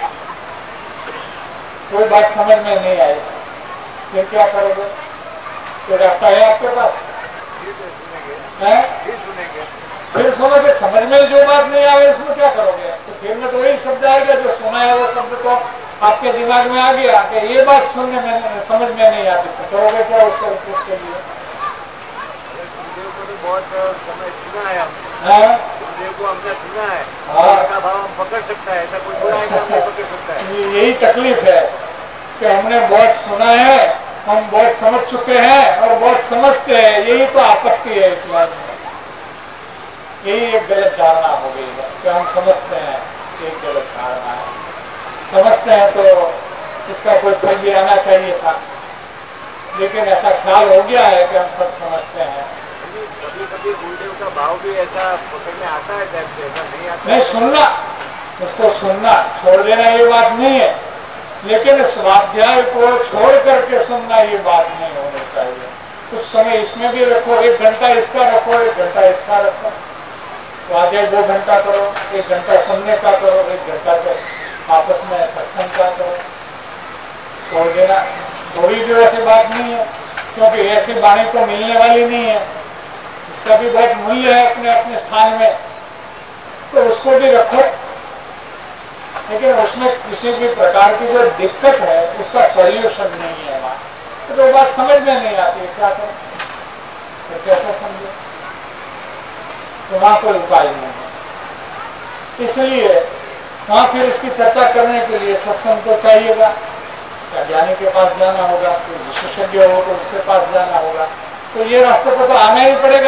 कोई बात समझ में नहीं आई, फिर क्या करोगे? कोई रास्ता है आपके पास? है? फिर सुनोगे, समझ में जो बात नहीं आए उसमें क्या करोगे? तो फिर में तो वही शब्द आएगा जो सुना है, वो शब्द तो आपके दिमाग में आ गया कि ये बात सुनने में समझ में नहीं आती, तो करोगे क्या उसके उसके लिए? गुरुदेव को तो बहुत समय सुना है हमने, हाँ? गुरुदेव को हमने सुना है, हाँ। इसका भाव हम पकड़ सकता है, ऐसा कोई बुरा है कि हम नहीं पकड़ सकता है। यही तकलीफ है कि हमने बहुत सुना है, हम बहुत समझ चुके हैं और बहुत समझते हैं, यही तो आपत्ति है इस बात में। यही एक गलत धारणा हो गई है कि हम समझते हैं, एक गलत धारणा है। समझते हैं तो इसका कोई फल भी आना चाहिए था, लेकिन ऐसा ख्याल हो गया है कि हम सब समझते हैं। कभी कभी गुरुदेव का भाव भी ऐसा पकड़ में आता है, टाइप से ऐसा नहीं आता। नहीं, सुनना, उसको सुनना छोड़ देना ये बात नहीं है, लेकिन स्वाध्याय को छोड़ करके सुनना ये बात नहीं होनी चाहिए। कुछ समय इसमें भी रखो, एक घंटा इसका रखो, एक घंटा इसका रखो, स्वाध्याय दो घंटा करो, एक घंटा सुनने का करो, एक घंटा तो आपस में सत्संग का करो, छोड़ देना थोड़ी भी वैसी बात नहीं है, क्योंकि ऐसी वाणी तो मिलने वाली नहीं है, इसका भी बहुत मूल्य है अपने अपने स्थान में, तो उसको भी रखो, लेकिन उसमें किसी भी प्रकार की जो दिक्कत है उसका सॉल्यूशन नहीं है वहां, तो वो बात समझ में नहीं आती है, क्या करें, तो कैसे समझे? तो वहां कोई उपाय नहीं है। इसलिए वहां फिर इसकी चर्चा करने के लिए सत्संग तो चाहिएगा, ज्ञानी के पास जाना होगा, कोई विशेषज्ञ हो तो उसके पास जाना होगा, तो ये रास्ते पर तो आना ही पड़ेगा।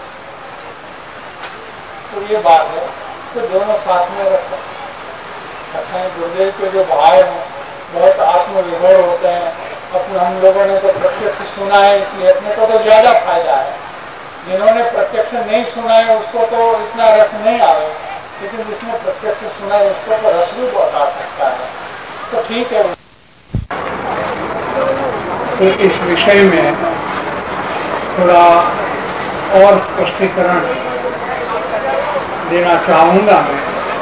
तो ये बात है, तो दोनों साथ में रखो। अच्छा, गुरुदेव के जो भाई हैं बहुत आत्मविभोर होते हैं, अपने हम लोगों ने तो प्रत्यक्ष सुना है, इसलिए अपने को तो ज्यादा फायदा है। जिन्होंने प्रत्यक्ष नहीं सुना है उसको तो इतना रस नहीं आए, लेकिन जिसने प्रत्यक्ष सुना है उसको तो रस भी बहुत आ सकता है, तो ठीक है। तो इस विषय में थोड़ा और स्पष्टीकरण देना चाहूँगा मैं।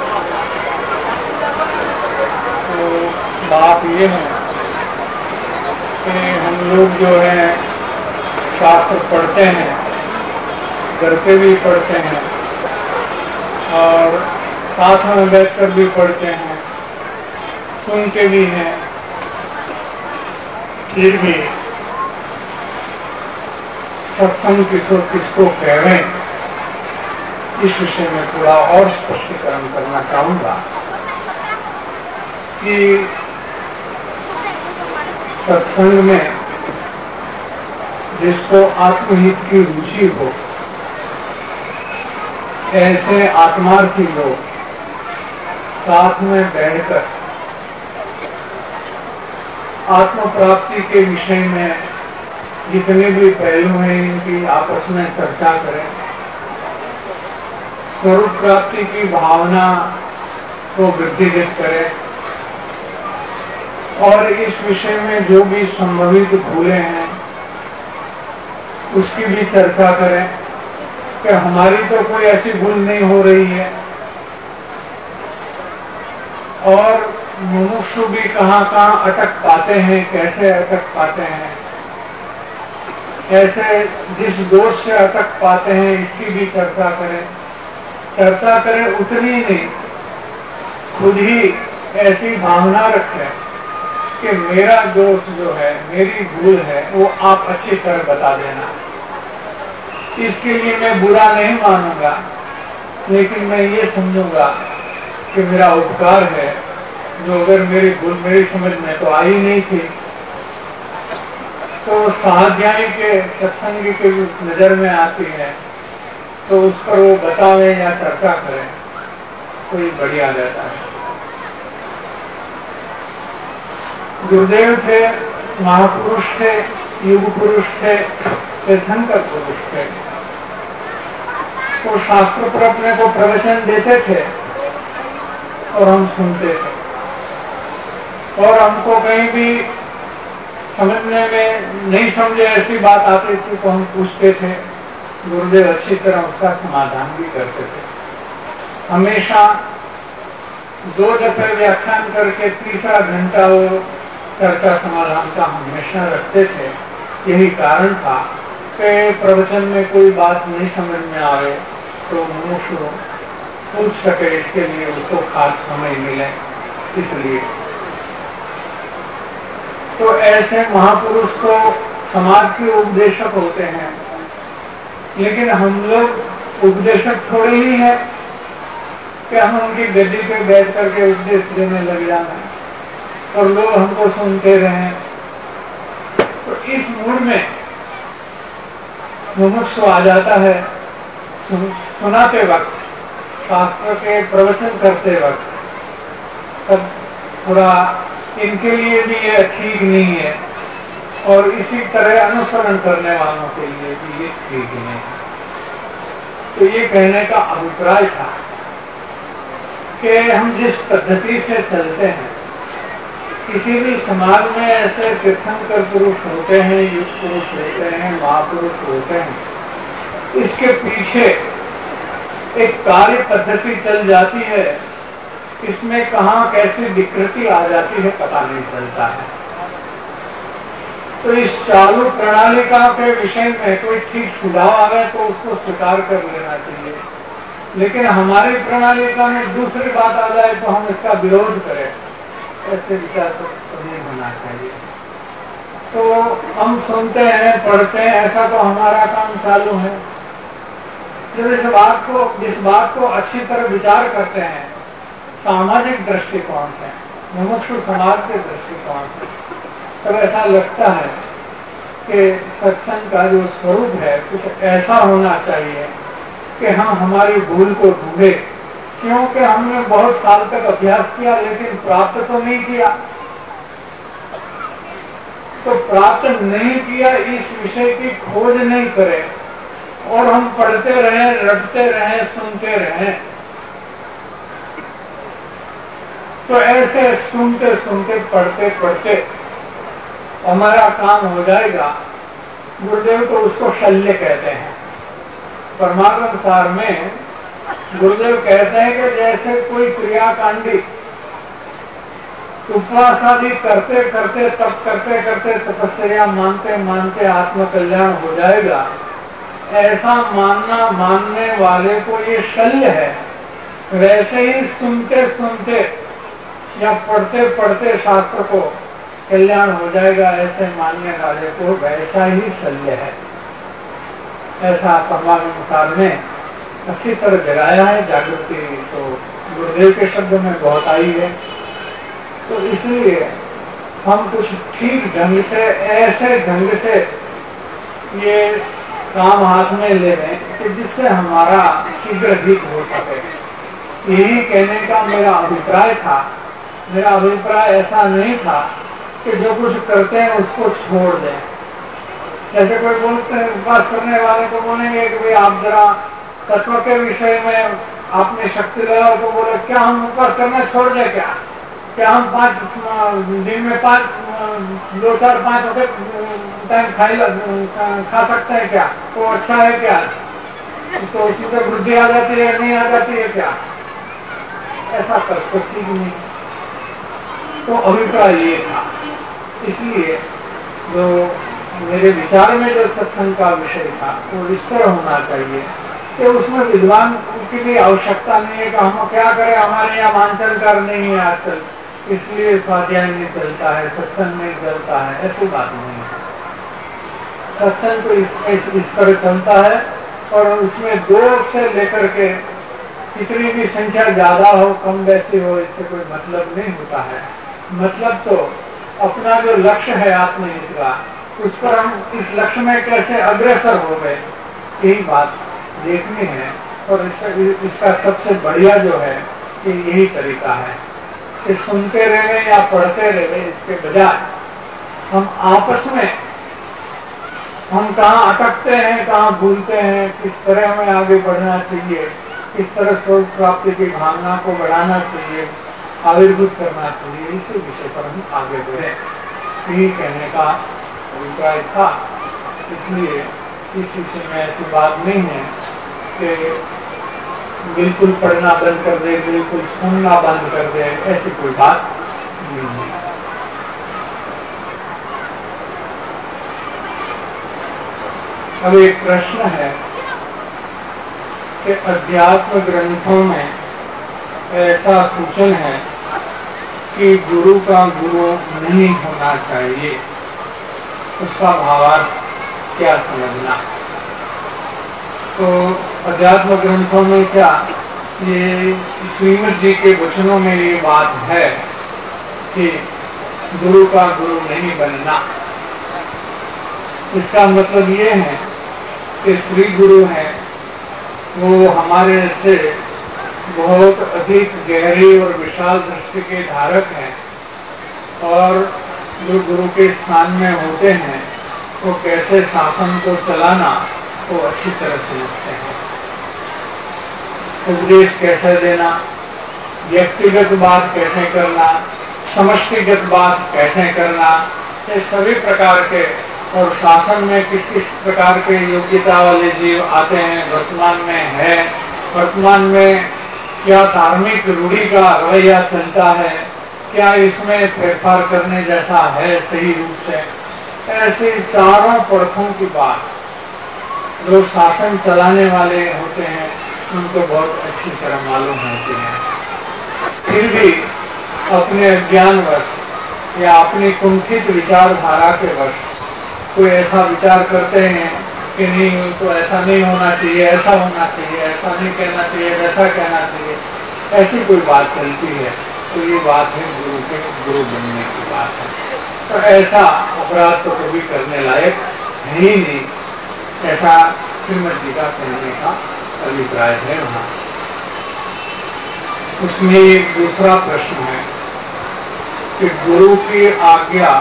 तो बात ये है कि हम लोग जो है शास्त्र पढ़ते हैं, घर पे भी पढ़ते हैं और साथ में बैठकर भी पढ़ते हैं, सुनते भी हैं, फिर भी सत्संग किसको किसको कह रहे हैं, इस विषय में थोड़ा और स्पष्टीकरण करना चाहूंगा कि सत्संग में जिसको आत्महित की रुचि हो, ऐसे आत्मार्थी लोग साथ में बैठकर आत्म प्राप्ति के विषय में जितने भी पहलू हैं इनकी आपस में चर्चा करें, स्वरूप प्राप्ति की भावना को वृद्धिगत करें, और इस विषय में जो भी संभवित भूलें हैं उसकी भी चर्चा करें कि हमारी तो कोई ऐसी भूल नहीं हो रही है, और मुमुक्षु भी कहाँ कहाँ अटक पाते हैं, कैसे अटक पाते हैं, ऐसे जिस दोष से अटक पाते हैं इसकी भी चर्चा करें। चर्चा करें उतनी नहीं, खुद ही ऐसी भावना रखें कि मेरा दोष जो है, मेरी भूल है, वो आप अच्छी तरह बता देना। इसके लिए मैं बुरा नहीं मानूंगा, लेकिन मैं ये समझूंगा कि मेरा उपकार है, जो अगर मेरी भूल मेरी समझ में तो आई नहीं थी, तो स्वाध्याय के सत्संग के नजर में आती है, तो उस पर वो बतावे या चर्चा करें तो ये बढ़िया रहता है। गुरुदेव थे, महापुरुष थे, युग पुरुष थे, तीर्थंकर पुरुष थे, तो शास्त्र पर अपने को प्रवचन देते थे और हम सुनते थे, और हमको कहीं भी समझने में नहीं समझे ऐसी बात आती थी तो हम पूछते थे। गुरुदेव अच्छी तरह उसका समाधान भी करते थे। हमेशा दो दफे व्याख्यान करके तीसरा घंटा वो चर्चा समाधान का हमेशा रखते थे। यही कारण था कि प्रवचन में कोई बात नहीं समझ में आवे तो मनुष्य पूछ सके, इसके लिए उसको खास समय मिले, इसलिए। तो ऐसे महापुरुष तो समाज के उपदेशक होते हैं, लेकिन हम लोग उपदेशक थोड़े ही हैं कि हम उनकी गद्दी पे बैठ करके उपदेश देने लग जाना और लोग हमको सुनते रहें। तो इस मूड में मुमुक्षु आ जाता है सुन, सुनाते वक्त, शास्त्र के प्रवचन करते वक्त, तब थोड़ा इनके लिए भी ये ठीक नहीं है, और इसी तरह अनुसरण करने वालों के लिए भी ये ठीक नहीं है। तो ये कहने का अभिप्राय था कि हम जिस पद्धति से चलते हैं, किसी भी समाज में ऐसे तीर्थंकर पुरुष होते हैं, युग पुरुष होते हैं, महापुरुष होते हैं, इसके पीछे एक कार्य पद्धति चल जाती है। इसमें कहाँ कैसी विकृति आ जाती है पता नहीं चलता है। तो इस चालू प्रणालिका के विषय में कोई ठीक सुझाव आवे तो उसको स्वीकार कर लेना चाहिए, लेकिन हमारी प्रणालिका में दूसरी बात आ जाए तो हम इसका विरोध करें, ऐसे विचार तो नहीं होना चाहिए। तो हम सुनते हैं, पढ़ते हैं, ऐसा तो हमारा काम चालू है। जब इस बात को इस बात को अच्छी तरह विचार करते हैं सामाजिक दृष्टिकोण से, मुमुक्षु समाज के दृष्टिकोण से, तब ऐसा लगता है कि सत्संग का जो स्वरूप है कुछ ऐसा होना चाहिए कि हम हमारी भूल को ढूंढे, क्योंकि हमने बहुत साल तक अभ्यास किया लेकिन प्राप्त तो नहीं किया। तो प्राप्त नहीं किया इस विषय की खोज नहीं करें और हम पढ़ते रहें, रटते रहें, सुनते रहें, तो ऐसे सुनते सुनते पढ़ते पढ़ते हमारा काम हो जाएगा। गुरुदेव तो उसको शल्य कहते हैं। परमात्म सार में गुरुदेव कहते हैं कि जैसे कोई क्रियाकांडी उपवास आदि करते करते तप करते करते तपस्या मानते मानते आत्म कल्याण हो जाएगा, ऐसा मानना मानने वाले को ये शल्य है। वैसे ही सुनते सुनते या पढ़ते पढ़ते शास्त्र को कल्याण हो जाएगा, ऐसे मानने वाले को वैसा ही शल्य है। ऐसा परमानुसार में अच्छी तरह जगाया है। जागृति तो गुरुदेव के शब्द में बहुत आई है, तो इसलिए हम कुछ ठीक ढंग से, ऐसे ढंग से ये काम हाथ में ले लें कि जिससे हमारा शीघ्र हित हो सके। यही कहने का मेरा अभिप्राय था। मेरा अभिप्राय ऐसा नहीं था कि जो कुछ करते हैं उसको छोड़ दें। जैसे कोई बोलते हैं, उपवास करने वाले को बोलेंगे कि भाई आप जरा तत्व के विषय में आपने शक्ति लगाओ, तो बोले क्या हम उपवास करना छोड़ दें क्या? क्या हम पांच दिन में पांच दो चार पांच टाइम खा सकते हैं क्या? वो अच्छा है क्या? तो उसमें तो वृद्धि आ जाती है, नहीं आ जाती है क्या? ऐसा कर सकती नहीं। तो अभिप्राय ये था। इसलिए जो मेरे विचार में जो सत्संग का विषय था वो इस तरह होना चाहिए कि उसमें विद्वान की भी आवश्यकता नहीं है कि हम क्या करें, हमारे यहाँ मानचलकार नहीं है आजकल, इसलिए स्वाध्याय नहीं चलता है, सत्संग नहीं चलता है, ऐसी बात नहीं है। सत्संग तो इसमें इस तरह चलता है और उसमें दो से लेकर के कितनी भी संख्या ज्यादा हो कम वैसी हो, इससे कोई मतलब नहीं होता है। मतलब तो अपना जो लक्ष्य है आत्महित का, उस पर हम इस लक्ष्य में कैसे अग्रसर हो गए, यही बात देखनी है। और इसका, इसका सबसे बढ़िया जो है कि यही तरीका है कि सुनते रहे या पढ़ते रहे, इसके बजाय हम आपस में हम कहाँ अटकते हैं, कहाँ भूलते हैं, किस तरह हमें आगे बढ़ना चाहिए, किस तरह स्वर्ग प्राप्ति की भावना को बढ़ाना चाहिए, आविर्भूत करना चाहिए, इसी विषय पर हम आगे बढ़े, यही कहने का अभिप्राय था। इसलिए इस विषय में ऐसी बात नहीं है कि बिल्कुल पढ़ना बंद कर दे, बिल्कुल सुनना बंद कर दे, ऐसी कोई बात नहीं है। अब एक प्रश्न है कि अध्यात्म ग्रंथों में ऐसा सूचन है कि गुरु का गुरु नहीं होना चाहिए, उसका भावार्थ क्या समझना? तो अध्यात्म ग्रंथों में क्या ये श्रीमद जी के वचनों में ये बात है कि गुरु का गुरु नहीं बनना। इसका मतलब ये है कि श्री गुरु हैं वो हमारे से बहुत अधिक गहरी और विशाल दृष्टि के धारक हैं, और जो गुरु के स्थान में होते हैं वो कैसे शासन को चलाना वो अच्छी तरह समझते हैं। उपदेश कैसे देना, व्यक्तिगत बात कैसे करना, समष्टिगत बात कैसे करना, ये सभी प्रकार के, और शासन में किस किस प्रकार के योग्यता वाले जीव आते हैं, वर्तमान में है, वर्तमान में क्या धार्मिक रूढ़ी का रवैया चलता है, क्या इसमें फेरफार करने जैसा है सही रूप से, ऐसे चारों परखों की बात जो शासन चलाने वाले होते हैं उनको बहुत अच्छी तरह मालूम होती है। फिर भी अपने अज्ञानवश या अपनी कुंठित विचारधारा के वश कोई ऐसा विचार करते हैं कि नहीं तो ऐसा नहीं होना चाहिए, ऐसा होना चाहिए, ऐसा नहीं कहना चाहिए, वैसा कहना चाहिए, ऐसी कोई बात चलती है, तो ये बात है गुरु के गुरु बनने की बात है। तो ऐसा अपराध तो कभी करने लायक है ही नहीं, ऐसा श्रीमद जी का कहने का अभिप्राय है वहाँ। उसमें एक दूसरा प्रश्न है कि गुरु की आज्ञा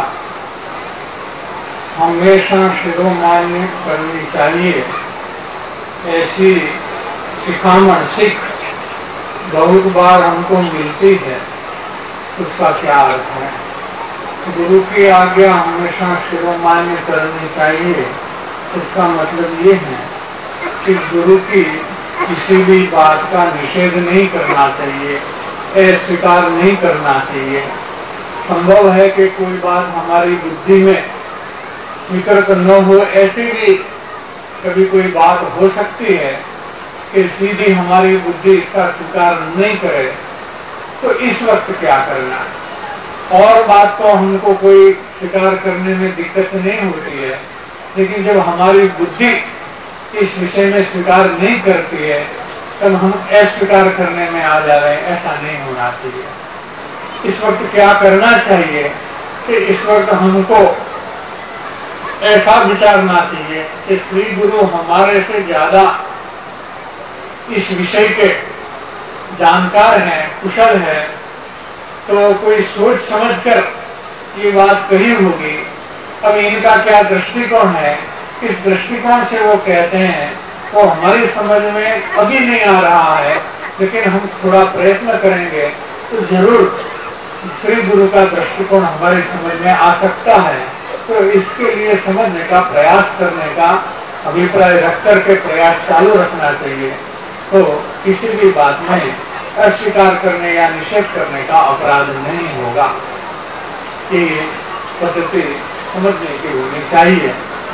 हमेशा शिरोमान्य करनी चाहिए, ऐसी शिखामण सीख बहुत बार हमको मिलती है, उसका क्या अर्थ है? गुरु की आज्ञा हमेशा शिरोमान्य करनी चाहिए, इसका मतलब ये है कि गुरु की किसी भी बात का निषेध नहीं करना चाहिए, अस्वीकार नहीं करना चाहिए। संभव है कि कोई बात हमारी बुद्धि में स्वीकृत न हो, ऐसी भी कभी कोई बात हो सकती है कि सीधी हमारी बुद्धि इसका स्वीकार नहीं करे, तो इस वक्त क्या करना? और बात तो हमको कोई स्वीकार करने में दिक्कत नहीं होती है, लेकिन जब हमारी बुद्धि इस विषय में स्वीकार नहीं करती है तब हम अस्वीकार करने में आ जा रहे हैं, ऐसा नहीं होना चाहिए। इस वक्त क्या करना चाहिए कि इस वक्त हमको ऐसा विचारना चाहिए कि श्री गुरु हमारे से ज्यादा इस विषय के जानकार हैं, कुशल है, तो कोई सोच समझकर ये बात कही होगी। अब इनका क्या दृष्टिकोण है, किस दृष्टिकोण से वो कहते हैं, वो हमारी समझ में अभी नहीं आ रहा है, लेकिन हम थोड़ा प्रयत्न करेंगे तो जरूर श्री गुरु का दृष्टिकोण हमारी समझ में आ सकता है, तो इसके लिए समझने का प्रयास करने का अभिप्राय रख करके प्रयास चालू रखना चाहिए। तो किसी भी बात में अस्वीकार करने या निषेध करने का अपराध नहीं होगा। ये पद्धति समझने की होनी चाहिए।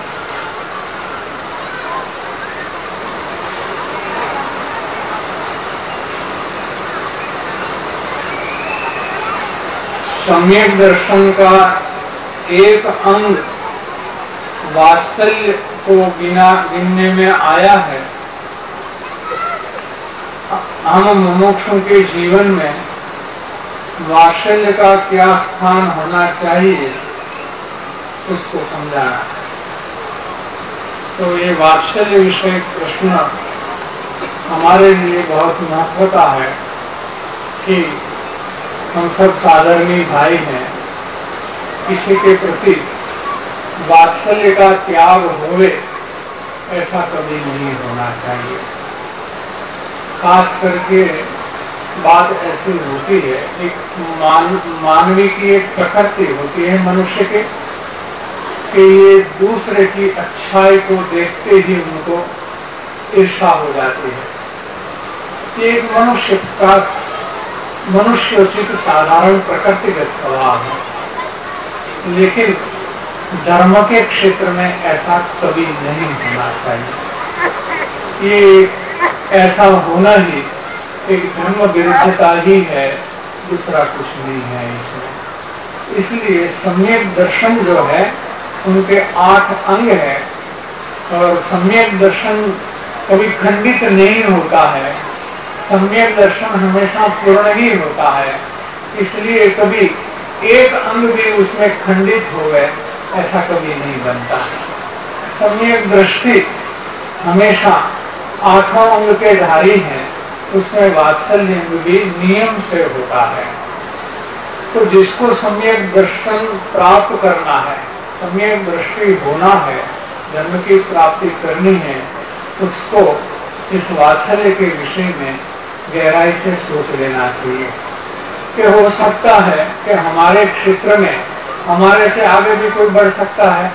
सम्यक दर्शन का एक अंग वात्सल्य को गिना गिनने में आया है। हम मुमुक्षुओं के जीवन में वात्सल्य का क्या स्थान होना चाहिए उसको समझाना। तो ये वात्सल्य विषय प्रश्न हमारे लिए बहुत महत्व का है कि हम सब साधारणीय भाई हैं, किसी के प्रति वात्सल्य का त्याग होवे ऐसा कभी नहीं होना चाहिए। खास करके बात ऐसी होती है, एक मान, मानवी की एक प्रकृति होती है मनुष्य के कि ये दूसरे की अच्छाई को देखते ही उनको ईर्ष्या हो जाती है। ये एक मनुष्य का मनुष्योचित साधारण प्रकृतिगत स्वभाव है, लेकिन धर्म के क्षेत्र में ऐसा कभी नहीं होना चाहिए। ये ऐसा होना ही एक धर्म विरुद्धता ही है, दूसरा कुछ नहीं है इसमें। इसलिए सम्यक दर्शन जो है उनके आठ अंग है, और सम्यक दर्शन कभी खंडित नहीं होता है। सम्यक दर्शन हमेशा पूर्ण ही होता है, इसलिए कभी एक अंग भी उसमें खंडित हो गए ऐसा कभी नहीं बनता है। सम्यक दृष्टि हमेशा आठों अंग के धारी है, उसमें वात्सल्य भी नियम से होता है। तो जिसको सम्यक दर्शन प्राप्त करना है, सम्यक दृष्टि होना है, धर्म की प्राप्ति करनी है, उसको इस वात्सल्य के विषय में गहराई से सोच लेना चाहिए कि हो सकता है कि हमारे क्षेत्र में हमारे से आगे भी कोई बढ़ सकता है।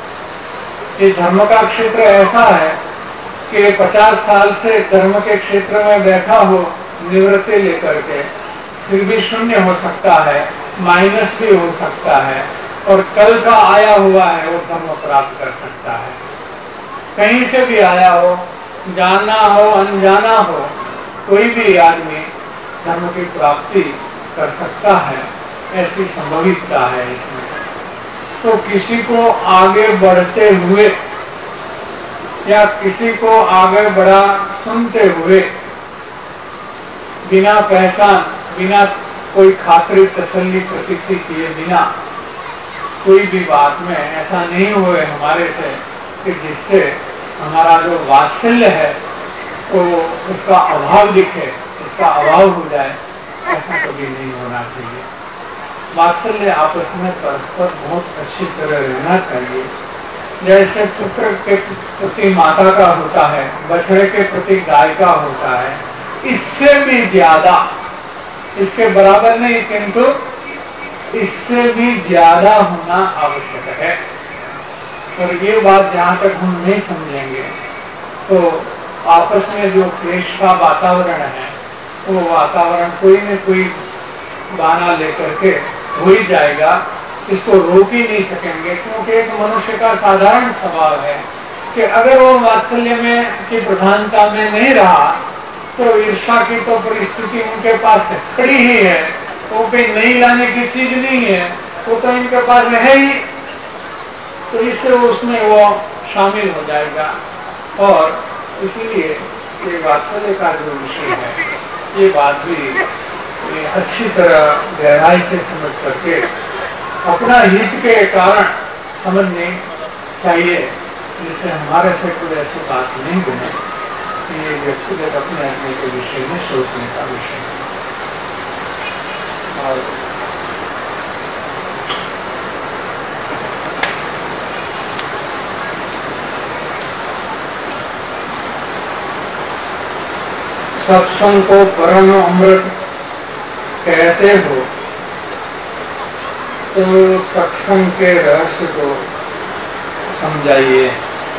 ये धर्म का क्षेत्र ऐसा है कि पचास साल से धर्म के क्षेत्र में बैठा हो निवृत्ति लेकर के, फिर भी शून्य हो सकता है, माइनस भी हो सकता है, और कल का आया हुआ है वो धर्म प्राप्त कर सकता है। कहीं से भी आया हो, जाना हो अनजाना हो, कोई भी आदमी धर्म की प्राप्ति कर सकता है, ऐसी संभवितता है इसमें। तो किसी को आगे बढ़ते हुए या किसी को आगे बढ़ा सुनते हुए बिना पहचान, बिना कोई खातरी तसल्ली प्रतीति किए बिना कोई भी बात में ऐसा नहीं हुए हमारे से कि जिससे हमारा जो वात्सल्य है तो उसका अभाव दिखे, इसका अभाव हो जाए, ऐसा कभी नहीं होना चाहिए। वात्सल्य आपस में परस्पर बहुत अच्छी तरह रहना चाहिए। जैसे पुत्र के प्रति माता का होता है, बछड़े के प्रति गाय का होता है, इससे भी ज्यादा, इसके बराबर नहीं किंतु इससे भी ज्यादा होना आवश्यक है। और ये बात जहाँ तक हम नहीं समझेंगे तो आपस में जो क्लेश का वातावरण है वो वातावरण कोई न कोई बहाना लेकर के हो ही जाएगा, इसको रोक ही नहीं सकेंगे। क्योंकि एक मनुष्य का साधारण स्वभाव है कि अगर वो वात्सल्य में की प्रधानता में नहीं रहा तो ईर्ष्या की तो परिस्थिति उनके पास खड़ी ही है, वो कोई नई लाने की चीज नहीं है, वो तो इनके पास है ही। तो इससे उसमें वो शामिल हो जाएगा। और इसीलिए ये वात्सल्य का जो विषय है ये बात भी ये अच्छी तरह गहराई से समझ करके अपना हित के कारण समझनी चाहिए, जिससे हमारे से कोई ऐसी बात नहीं बने कि ये व्यक्तिगत अपने अपने के विषय में सोचने का विषय है। और सत्संग को परम अमृत कहते हो तो सत्संग के रहस्य को समझाइए।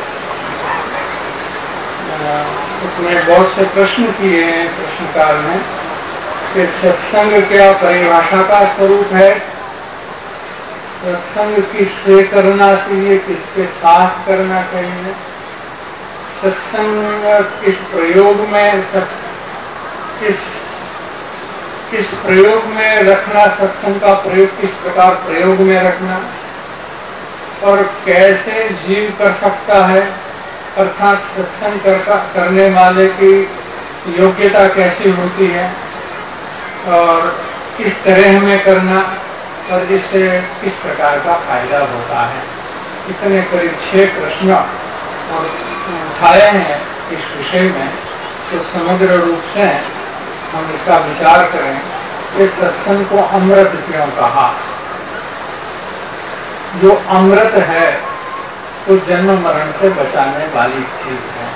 उसमें बहुत से प्रश्न किए हैं प्रश्नकार ने कि सत्संग क्या परिभाषा का स्वरूप है, सत्संग किससे करना चाहिए, किसके साथ करना चाहिए, सत्संग किस प्रयोग में किस किस प्रयोग में रखना, सत्संग का प्रयोग किस प्रकार प्रयोग में रखना, और कैसे जीव कर सकता है, अर्थात सत्संग कर, करने वाले की योग्यता कैसी होती है और किस तरह में करना और इससे किस प्रकार का फायदा होता है। इतने करीब छह प्रश्न और उठाए हैं इस विषय में, तो समग्र रूप से हम इसका विचार करें कि सत्संग को अमृत क्यों कहा। जो अमृत है तो जन्म मरण से बचाने वाली चीज है,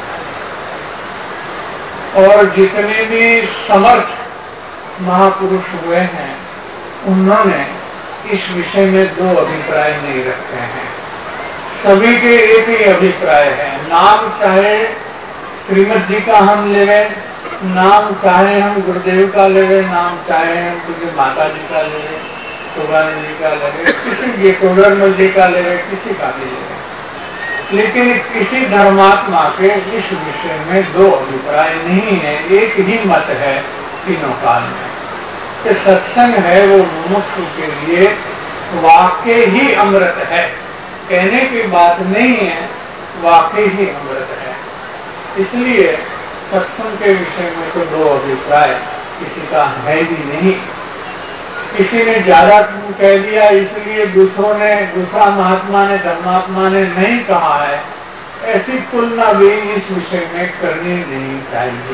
और जितने भी समर्थ महापुरुष हुए हैं उन्होंने इस विषय में दो अभिप्राय नहीं रखे हैं। सभी के एक ही अभिप्राय है, नाम चाहे श्रीमद जी का हम ले लें, नाम चाहे हम गुरुदेव का ले लें, नाम चाहे हम तुझे माता जी का ले लें, तुगानी जी का ले लें, किसी भी कोडरमल जी का ले लें, किसी का भी ले लें, लेकिन किसी धर्मात्मा के इस विषय में दो अभिप्राय नहीं है, एक ही मत है तीनों काल में कि सत्संग है वो मुमुक्षु के लिए वाकई ही अमृत है, कहने की बात नहीं है, वाकई ही अमृत है। इसलिए सत्संग के विषय में तो दो अभिप्राय किसी का है भी नहीं। किसी ने ज्यादा कह दिया इसलिए दूसरों ने, दूसरा महात्मा ने, धर्मात्मा ने नहीं कहा है, ऐसी तुलना भी इस विषय में करनी नहीं चाहिए।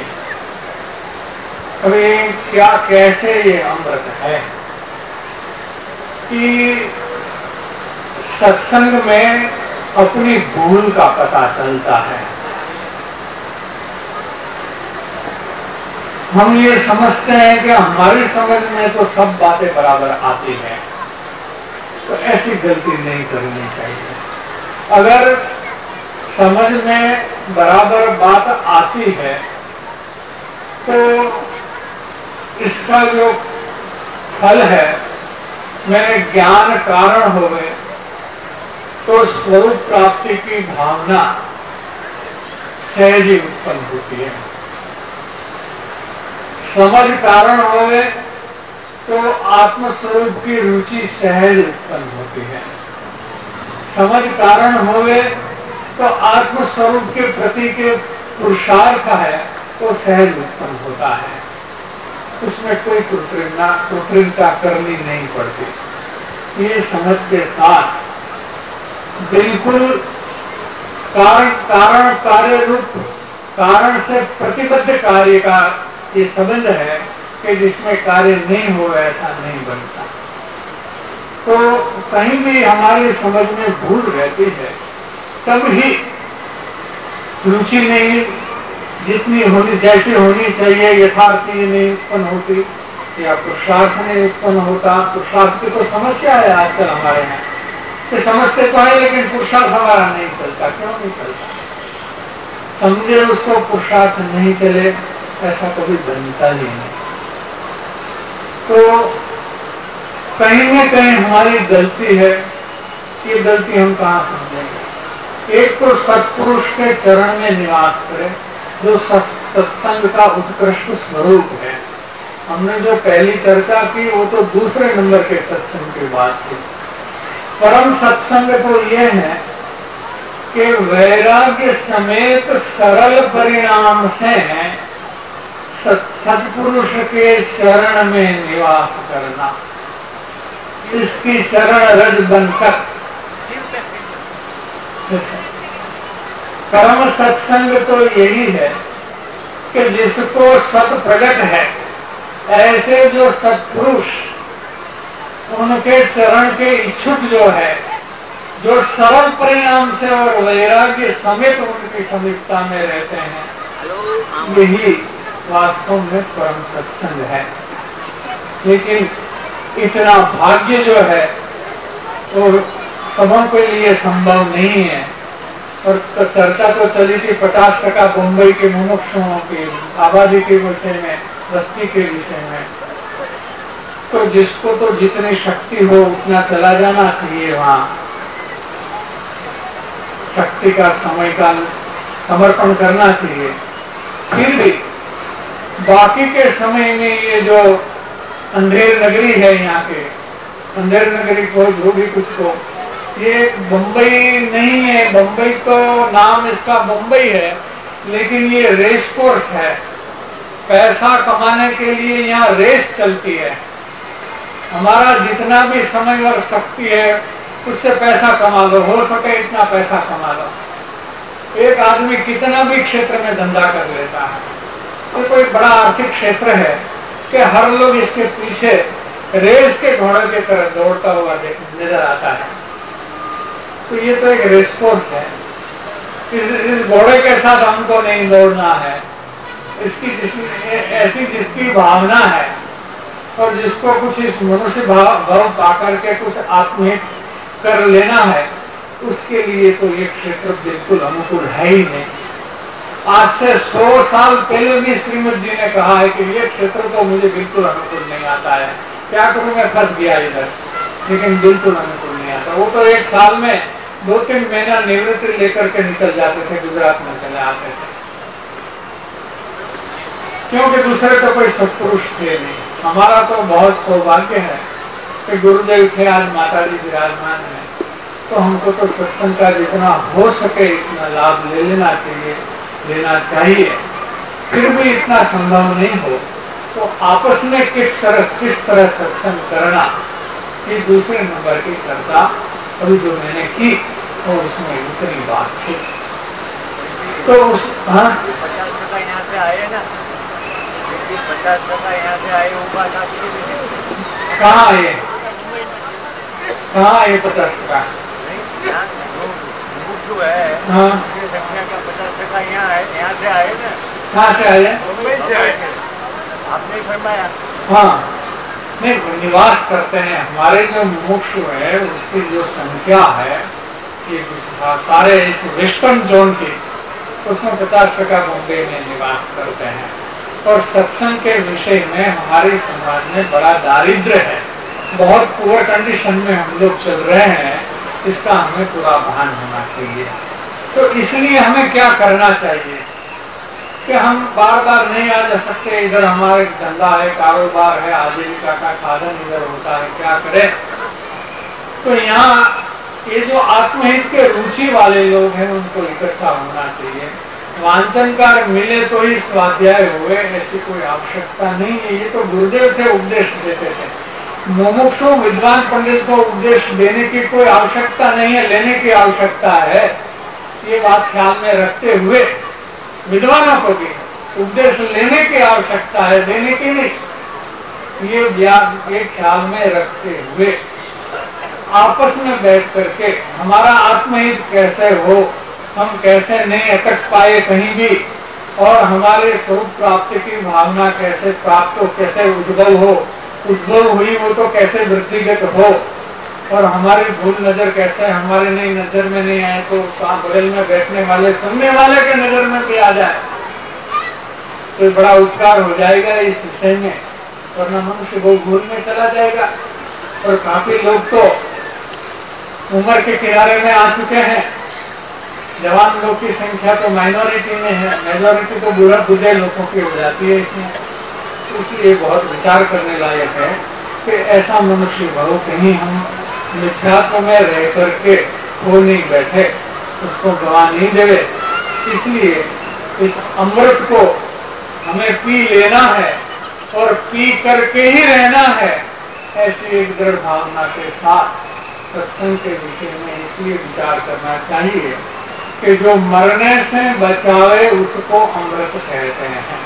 अभी क्या कैसे ये अमृत है कि सत्संग में अपनी भूल का पता चलता है। हम ये समझते हैं कि हमारी समझ में तो सब बातें बराबर आती हैं, तो ऐसी गलती नहीं करनी चाहिए। अगर समझ में बराबर बात आती है तो इसका जो फल है, मैंने ज्ञान कारण हो गए तो स्वरूप प्राप्ति की भावना सहज ही उत्पन्न होती है। समझ कारण होवे तो आत्मस्वरूप की रुचि सहज उत्पन्न होती है। समझ कारण होवे तो आत्मस्वरूप के प्रति के पुरुषार्थ है तो सहज उत्पन्न होता है। उसमें कोई कृत्रिमता कृत्रिमता करनी नहीं पड़ती। ये समझ के साथ बिल्कुल कारण कारण कार्य रूप कारण से प्रतिबद्ध कार्य का ये संबंध है कि जिसमें कार्य नहीं हो ऐसा नहीं बनता। तो कहीं भी हमारी समझ में भूल रहती है, तब ही रुचि नहीं जितनी होनी जैसी होनी चाहिए यथार्थ ही नहीं उत्पन्न होती, या पुरुषार्थ नहीं उत्पन्न होता। पुरुषार्थ की तो समस्या है आजकल हमारे यहाँ, तो समझते तो है लेकिन पुरुषार्थ हमारा नहीं चलता। क्यों नहीं चलता? समझे उसको पुरुषार्थ नहीं चले ऐसा कभी बनता ही नहीं। तो कहीं न कहीं हमारी गलती है। ये गलती हम कहाँ समझेंगे? एक तो सत्पुरुष के चरण में निवास करें जो सत्संग का उत्कृष्ट स्वरूप है। हमने जो पहली चर्चा की वो तो दूसरे नंबर के सत्संग की बात थी। परम सत्संग तो ये है कि वैराग्य समेत सरल परिणाम से सत्पुरुष के चरण में निवास करना, इसकी चरण रज बनकर। परम सत्संग तो यही है कि जिसको सत प्रकट है ऐसे जो सत्पुरुष उनके चरण के इच्छुक जो है, जो सरल परिणाम से और वैराग्य समेत उनकी समीपता में रहते हैं, यही वास्तव में परम सत्संग है। लेकिन इतना भाग्य जो है तो सबों के लिए संभव नहीं है। और तो चर्चा तो चली थी पचास टका मुंबई के मुमुक्षुओं की आबादी के विषय में, बस्ती के विषय में। तो जिसको तो जितनी शक्ति हो उतना चला जाना चाहिए वहां, शक्ति का समय का समर्पण करना चाहिए। फिर भी बाकी के समय में ये जो अंधेर नगरी है, यहाँ के अंधेर नगरी को जो भी कुछ को, ये मुंबई नहीं है। मुंबई तो नाम इसका मुंबई है, लेकिन ये रेस कोर्स है। पैसा कमाने के लिए यहाँ रेस चलती है। हमारा जितना भी समय और शक्ति है उससे पैसा कमा लो, हो सके इतना पैसा कमा लो। एक आदमी कितना भी क्षेत्र में धंधा कर लेता है, तो कोई बड़ा आर्थिक क्षेत्र है कि हर लोग इसके पीछे रेस के घोड़े की तरह दौड़ता हुआ नजर आता है। तो ये तो एक रेस कोर्स है। इस, इस घोड़े के साथ हमको नहीं दौड़ना है। इसकी जिसकी ऐसी जिसकी भावना है और जिसको कुछ इस मनुष्य भाव भाव पाकर के कुछ आत्महित कर लेना है, उसके लिए तो ये क्षेत्र बिल्कुल अनुकूल है ही नहीं। आज से सौ साल पहले भी श्रीमद जी ने कहा है कि ये क्षेत्र तो मुझे बिल्कुल अनुकूल नहीं आता है, क्या करूं मैं फंस गया इधर, लेकिन बिल्कुल अनुकूल नहीं आता। वो तो एक साल में दो तीन महीना निवृत्ति लेकर के निकल जाते थे, गुजरात में चले आते थे, क्योंकि दूसरे तो कोई सत्पुरुष थे नहीं। हमारा तो बहुत सौभाग्य है कि गुरुदेव थे, आज माता जी विराजमान है, तो हमको तो सत्संग का जितना हो सके इतना लाभ ले लेना चाहिए, लेना चाहिए। फिर भी इतना संभव नहीं हो तो आपस में किस तरह किस तरह सत्संग करना, ये दूसरे नंबर की चर्चा अभी जो मैंने की और उसमें इतनी बात थी। तो उस हाँ पचास टका यहाँ से आए ना, पचास टका यहाँ से आए, वो बात आपकी कहाँ आए, कहाँ आए पचास टका जो है, हाँ संख्या का पचास टका यहाँ है, यहाँ से आए ना। कहाँ से आए? मुंबई से आए। आपने फरमाया हाँ, नहीं निवास करते हैं। हमारे जो मुमुक्षु है उसकी जो संख्या है ये सारे इस वेस्टर्न जोन की, उसमें पचास टका मुंबई में निवास करते हैं। और सत्संग के विषय में हमारे समाज में बड़ा दारिद्र्य है, बहुत पुअर कंडीशन में हम लोग चल रहे हैं, इसका हमें पूरा भान होना चाहिए। तो इसलिए हमें क्या करना चाहिए कि हम बार बार नहीं आ जा सकते, इधर हमारे धंधा है, कारोबार है, आजीविका का साधन इधर होता है, क्या करें। तो यहाँ ये जो आत्महित के रुचि वाले लोग हैं उनको इकट्ठा होना चाहिए। वांछनकार मिले तो ही स्वाध्याय हुए, ऐसी कोई आवश्यकता नहीं है। ये तो गुरुदेव थे, उपदेश देते थे। मुमुक्षु विद्वान पंडित को उपदेश देने की कोई आवश्यकता नहीं है, लेने की आवश्यकता है। ये बात ख्याल में रखते हुए विद्वानों को भी उपदेश लेने की आवश्यकता है, देने की नहीं। ये ज्ञान ये ख्याल में रखते हुए आपस में बैठ करके हमारा आत्महित कैसे हो, हम कैसे नहीं अटक पाए कहीं भी, और हमारे स्वरूप प्राप्ति की भावना कैसे प्राप्त हो, कैसे उद्भव हो, उद्भव हुई वो तो कैसे वृद्धिगत हो, और हमारी भूल नजर कैसे हमारे नहीं नजर में नहीं आए तो बगल में बैठने वाले सुनने वाले के नजर में भी आ जाए तो बड़ा उपकार हो जाएगा इस विषय में, वरना मनुष्य वो भूल में चला जाएगा। और काफी लोग तो उम्र के किनारे में आ चुके हैं, जवान लोग की संख्या तो माइनॉरिटी में है, मेजॉरिटी तो बुरा बुढ़े लोगों की हो जाती है इसमें। इसलिए बहुत विचार करने लायक है कि ऐसा मनुष्य भाव कहीं हम मिथ्यात्व में रह करके हो नहीं बैठे, उसको गवा नहीं देवे। इसलिए इस अमृत को हमें पी लेना है और पी करके ही रहना है, ऐसी एक दृढ़ भावना के साथ सत्संग के विषय में इसलिए विचार करना चाहिए कि जो मरने से बचावे उसको अमृत कहते हैं।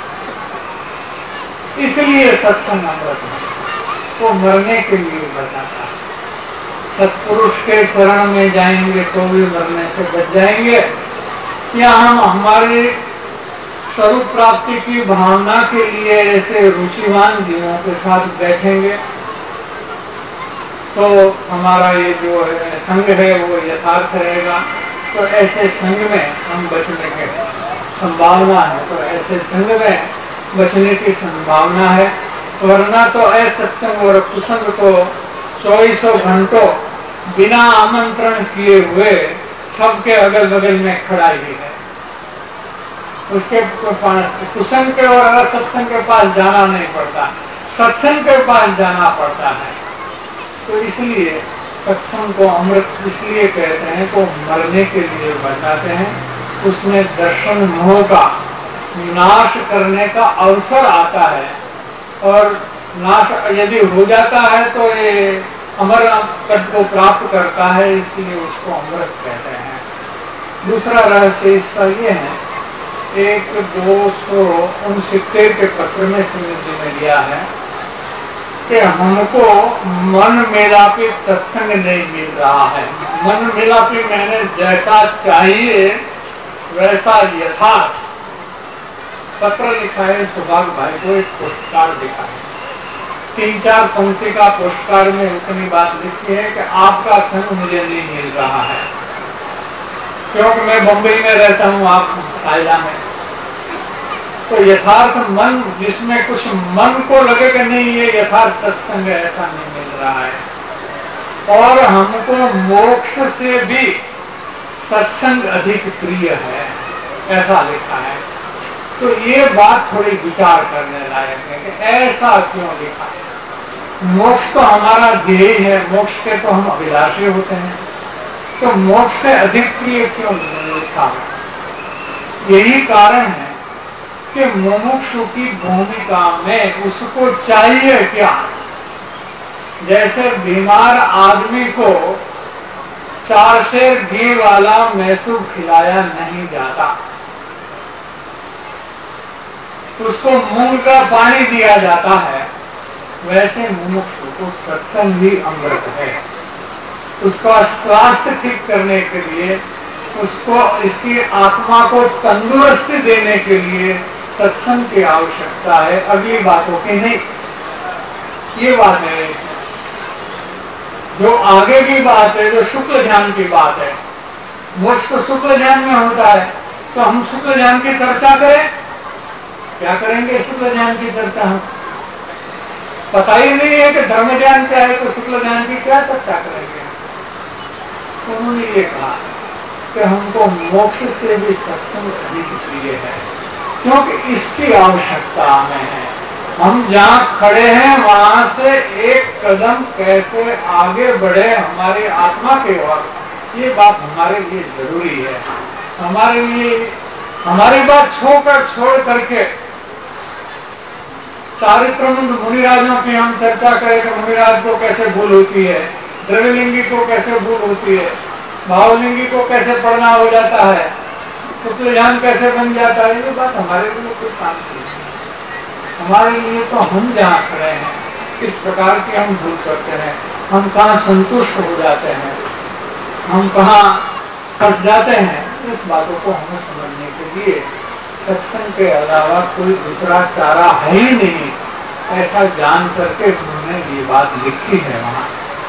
इसलिए सत्संग अमृत है, वो मरने के लिए बचाता है। सत्पुरुष के चरण में जाएंगे तो भी मरने से बच जाएंगे, या हम हमारी स्वरूप प्राप्ति की भावना के लिए ऐसे रुचिवान जीवों के साथ बैठेंगे तो हमारा ये जो है संग है वो यथार्थ रहेगा। तो ऐसे संग में हम बचने के संभावना है, तो ऐसे संग में बचने की संभावना है। वरना तो असत्संग और कुसंग तो चौबीसों घंटों बिना आमंत्रण किए हुए सबके अगल बगल में खड़ा ही है। उसके पास कुसंग के और असत्संग के पास जाना नहीं पड़ता, सत्संग के पास जाना पड़ता है। तो इसलिए सत्संग को अमृत इसलिए कहते हैं को मरने के लिए बचाते हैं। उसमें दर्शन मोह का नाश करने का अवसर आता है, और नाश यदि हो जाता है तो ये अमर पद को प्राप्त करता है, इसलिए उसको अमृत कहते हैं। दूसरा रहस्य इसका ये है, एक दो सौ उनसितर के पत्र में समिति में लिया है कि हमको मन मिलापी सत्संग नहीं मिल रहा है। मन मिलापी मैंने जैसा चाहिए वैसा यथार्थ। पत्र लिखा है सुभाष भाई को, एक पोस्टकार्ड लिखा है, तीन चार पंक्ति का पोस्टकार्ड में उतनी बात लिखी है कि आपका संग मुझे नहीं मिल रहा है, क्योंकि मैं बम्बई में रहता हूँ, आप साइला में। तो यथार्थ मन जिसमें कुछ मन को लगे कि नहीं ये यथार्थ सत्संग है, ऐसा नहीं मिल रहा है। और हमको मोक्ष से भी सत्संग अधिक प्रिय है, ऐसा लिखा है। तो ये बात थोड़ी विचार करने लायक है कि ऐसा क्यों लिखा है। मोक्ष तो हमारा ध्येय है, मोक्ष के तो हम अभिलाषी होते हैं, तो मोक्ष से अधिक प्रिय क्यों लिखा है। यही कारण है कि मुमुक्षु की भूमिका में उसको चाहिए क्या। जैसे बीमार आदमी को चार सेर घी वाला मैथू खिलाया नहीं जाता, उसको मूंग का पानी दिया जाता है, वैसे मुमुक्षु को सत्संग भी अमृत है। उसका स्वास्थ्य ठीक करने के लिए, उसको इसकी आत्मा को तंदुरुस्ती देने के लिए सत्संग की आवश्यकता है, अगली बातों की नहीं। ये बात है इसमें। जो आगे की बात है, जो शुक्ल ज्ञान की बात है, मोक्ष तो शुक्ल ज्ञान में होता है, तो हम शुक्ल ज्ञान की चर्चा करें। क्या करेंगे शुक्ल ज्ञान की चर्चा? हम पता ही नहीं है कि धर्म ज्ञान क्या है, तो शुक्ल ज्ञान की क्या चर्चा करेंगे। उन्होंने ये कहा कि हमको मोक्ष से भी सत्संग अधिक प्रिय है, क्योंकि इसकी आवश्यकता हमें है। हम जहाँ खड़े हैं वहां से एक कदम कैसे आगे बढ़े हमारी आत्मा की ओर, ये बात हमारे लिए जरूरी है। हमारे लिए हमारी बात छोड़कर छोड़ करके चारित्रमंद मुनिराजों की हम चर्चा करें कि मुनिराज को कैसे भूल होती है, द्रव्यलिंगी को कैसे भूल होती है, भावलिंगी को कैसे पढ़ना हो जाता है, शुक्ल ज्ञान कैसे बन जाता है, ये बात हमारे लिए कोई काम नहीं है। हमारे लिए तो हम जहाँ खड़े हैं इस प्रकार की हम भूल करते हैं, हम कहाँ संतुष्ट हो जाते हैं, हम कहाँ फंस जाते हैं, इस बातों को हमें समझने के लिए सत्संग के अलावा कोई दूसरा चारा है ही नहीं, ऐसा जान करके उन्होंने ये बात लिखी है वहां।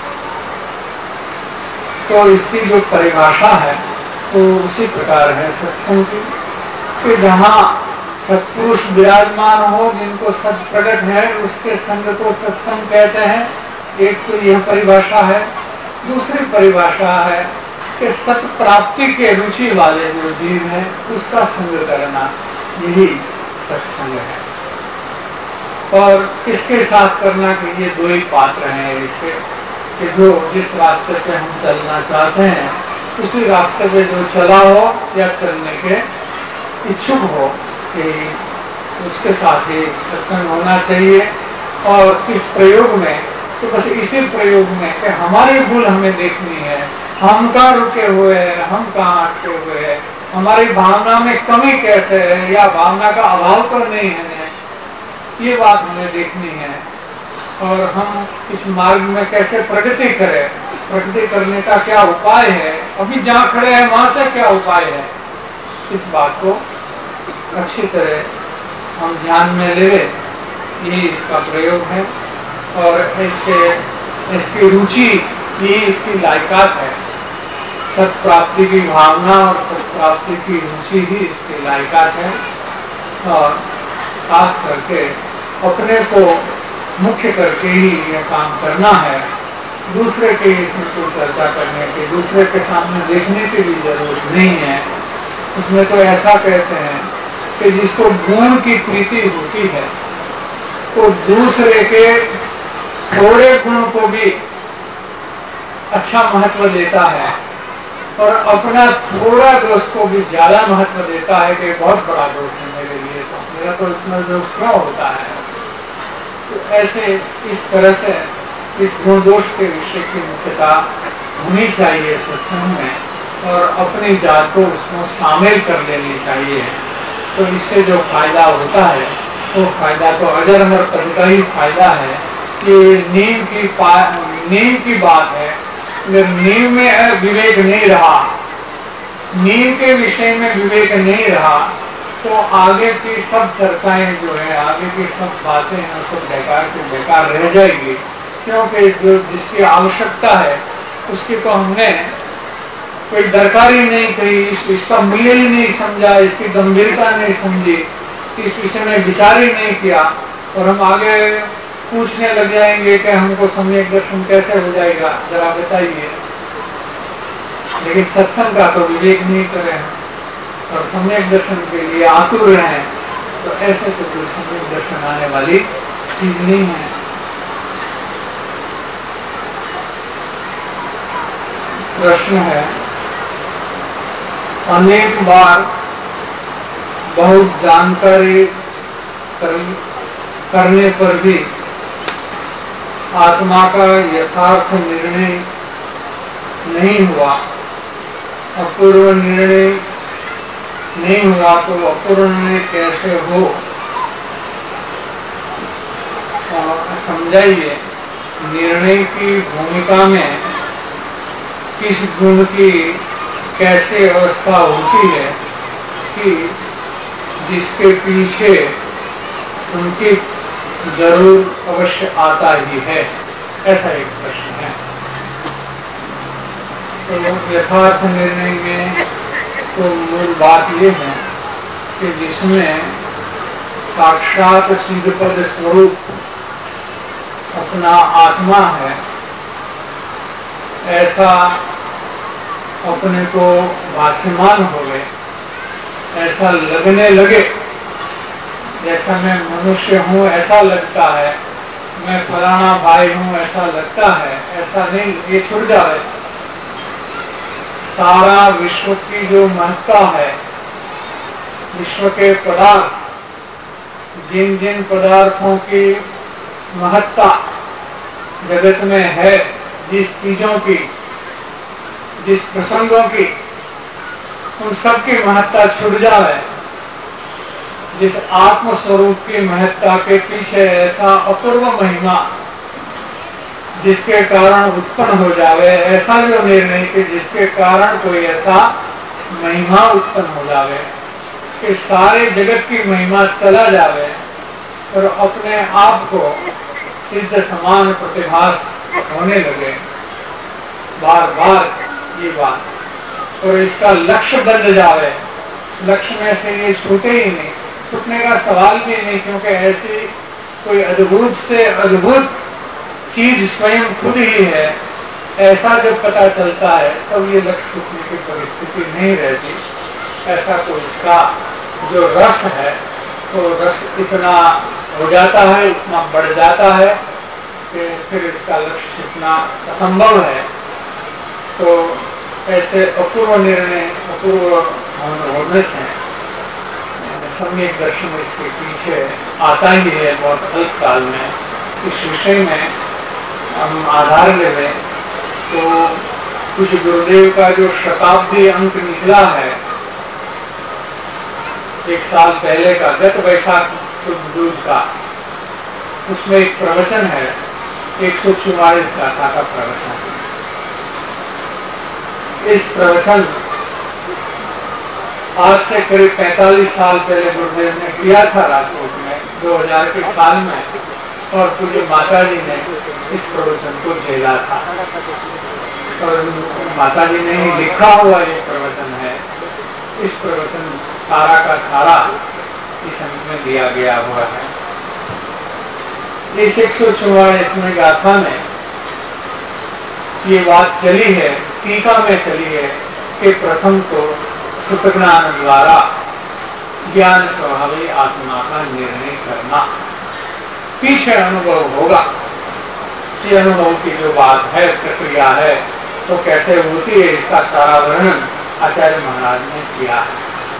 तो इसकी जो परिभाषा है तो उसी प्रकार है सत्संग की, कि जहाँ सत्पुरुष विराजमान हो, जिनको सत प्रकट है, उसके संग को सत्संग कहते हैं। एक तो यह परिभाषा है। दूसरी परिभाषा है कि सत प्राप्ति के रुचि वाले जो जीव है उसका संग करना, यही सत्संग है। और इसके साथ करना के लिए दो ही पात्र हैं इसके, कि जो जिस रास्ते पे हम चलना चाहते हैं उसी रास्ते पे जो चला हो या चलने के इच्छुक हो, कि उसके साथ ही सत्संग होना चाहिए। और इस प्रयोग में तो बस इसी प्रयोग में कि हमारी भूल हमें देखनी है, हम कहाँ रुके हुए हैं, हम कहाँ अटके हुए हैं, हमारी भावना में कमी कैसे है या भावना का अभाव तो नहीं है, ये बात हमें देखनी है। और हम इस मार्ग में कैसे प्रगति करें, प्रगति करने का क्या उपाय है, अभी जहाँ खड़े हैं वहां से क्या उपाय है, इस बात को अच्छी तरह हम ध्यान में ले, ये इसका प्रयोग है। और इसके इसकी रुचि ही इसकी लायकात है। सत प्राप्ति की भावना और सत प्राप्ति की रुचि ही इसकी लायकात है। और खास करके अपने को मुख्य करके ही यह काम करना है। दूसरे के इसमें कोई चर्चा करने की, दूसरे के सामने देखने की भी जरूरत नहीं है। उसमें तो ऐसा कहते हैं कि जिसको गुण की प्रीति होती है वो दूसरे के थोड़े गुण को भी अच्छा महत्व देता है और अपना थोड़ा दोष को भी ज्यादा महत्व देता है कि बहुत बड़ा दोष है मेरे लिए, तो मेरा तो इतना दोष क्यों होता है। तो ऐसे इस तरह से इस गुण दोष के विषय की मुख्यता होनी चाहिए सत्संग में और अपनी जात को उसमें शामिल कर लेनी चाहिए। तो इससे जो फायदा होता है वो फायदा तो अजर अमर पद का ही फायदा है कि नीम की नीम की बात है। अगर नीम में विवेक नहीं रहा, नीम के विषय में विवेक नहीं रहा तो आगे की सब चर्चाएं जो है, आगे की सब बातें हैं सब बेकार के बेकार रह जाएगी। क्योंकि जो जिसकी आवश्यकता है उसकी तो हमने कोई दरकार ही नहीं करी, इस, इसका मूल्य ही नहीं समझा, इसकी गंभीरता नहीं समझी, इस विषय में विचार ही नहीं किया और हम आगे पूछने लग जाएंगे कि हमको सम्यक दर्शन कैसे हो जाएगा, जरा बताइए। लेकिन सत्संग का तो विवेक नहीं करे और सम्यक दर्शन के लिए आतुर हैं, तो ऐसे तो कोई सम्यक दर्शन आने वाली चीज नहीं है। प्रश्न है, अनेक बार बहुत जानकारी कर, करने पर भी आत्मा का यथार्थ निर्णय नहीं हुआ, अपूर्व निर्णय नहीं हुआ, तो अपूर्व निर्णय कैसे हो, समझाइए। निर्णय की भूमिका में किस गुण की कैसे अवस्था होती है कि जिसके पीछे उनकी जरूर अवश्य आता ही है, ऐसा एक प्रश्न है। तो यथार्थ निर्णय में तो मूल बात ये है कि जिसमें साक्षात सिद्धपद स्वरूप अपना आत्मा है, ऐसा अपने को भाष्यमान हो गए, ऐसा लगने लगे जैसा मैं मनुष्य हूँ ऐसा लगता है, मैं फलाना भाई हूँ ऐसा लगता है, ऐसा नहीं, ये छूट जाए। सारा विश्व की जो महत्ता है, विश्व के पदार्थ, जिन जिन पदार्थों की महत्ता जगत में है, जिस चीजों की, जिस प्रसंगों की, उन सब की महत्ता छूट जाए। जिस आत्म स्वरूप की महत्ता के पीछे ऐसा अपूर्व महिमा जिसके कारण उत्पन्न हो जावे, ऐसा जो निर्णय कि जिसके कारण कोई ऐसा महिमा उत्पन्न हो जावे कि सारे जगत की महिमा चला जावे और अपने आप को सिद्ध समान प्रतिभास होने लगे बार बार ये बात, और इसका लक्ष्य बन जावे, लक्ष्य में से ये छूटे ही नहीं, छूटने का सवाल भी नहीं, क्योंकि ऐसी कोई अद्भुत से अद्भुत चीज स्वयं खुद ही है, ऐसा जब पता चलता है तब तो ये लक्ष्य छूटने की परिस्थिति नहीं रहती। ऐसा कोई इसका जो रस है तो रस इतना हो जाता है, इतना बढ़ जाता है कि फिर इसका लक्ष्य छूटना असंभव है। तो ऐसे अपूर्व निर्णय, अपूर्व होने से सम्यक दर्शन इसके पीछे आता ही है बहुत अल्प काल में। इस विषय में हम आधार ले लें तो कुछ गुरुदेव का जो शताब्दी अंक निकला है एक साल पहले का, गत वैशाख दूज का, उसमें एक प्रवचन है, एक सौ चौवालीस का का प्रवचन। इस प्रवचन आज से करीब पैंतालीस साल पहले गुरुदेव ने किया था राजकोट में दो हज़ार के साल में, और पूज्य माता जी ने इस प्रवचन को झेला था। और माता जी ने ही लिखा हुआ ये प्रवचन है। इस प्रवचन सारा का सारा इस अंक में दिया गया हुआ है। इस एक सौ चौवालीसवें गाथा में ये बात चली है, टीका में चली है कि प्रथम तो सुतज्ञान द्वारा ज्ञान स्वभावी आत्मा का निर्णय करना, पीछे अनुभव होगा। ये अनुभव की जो बात है, प्रक्रिया है, तो कैसे होती है, इसका सारा वर्णन आचार्य महाराज ने किया है।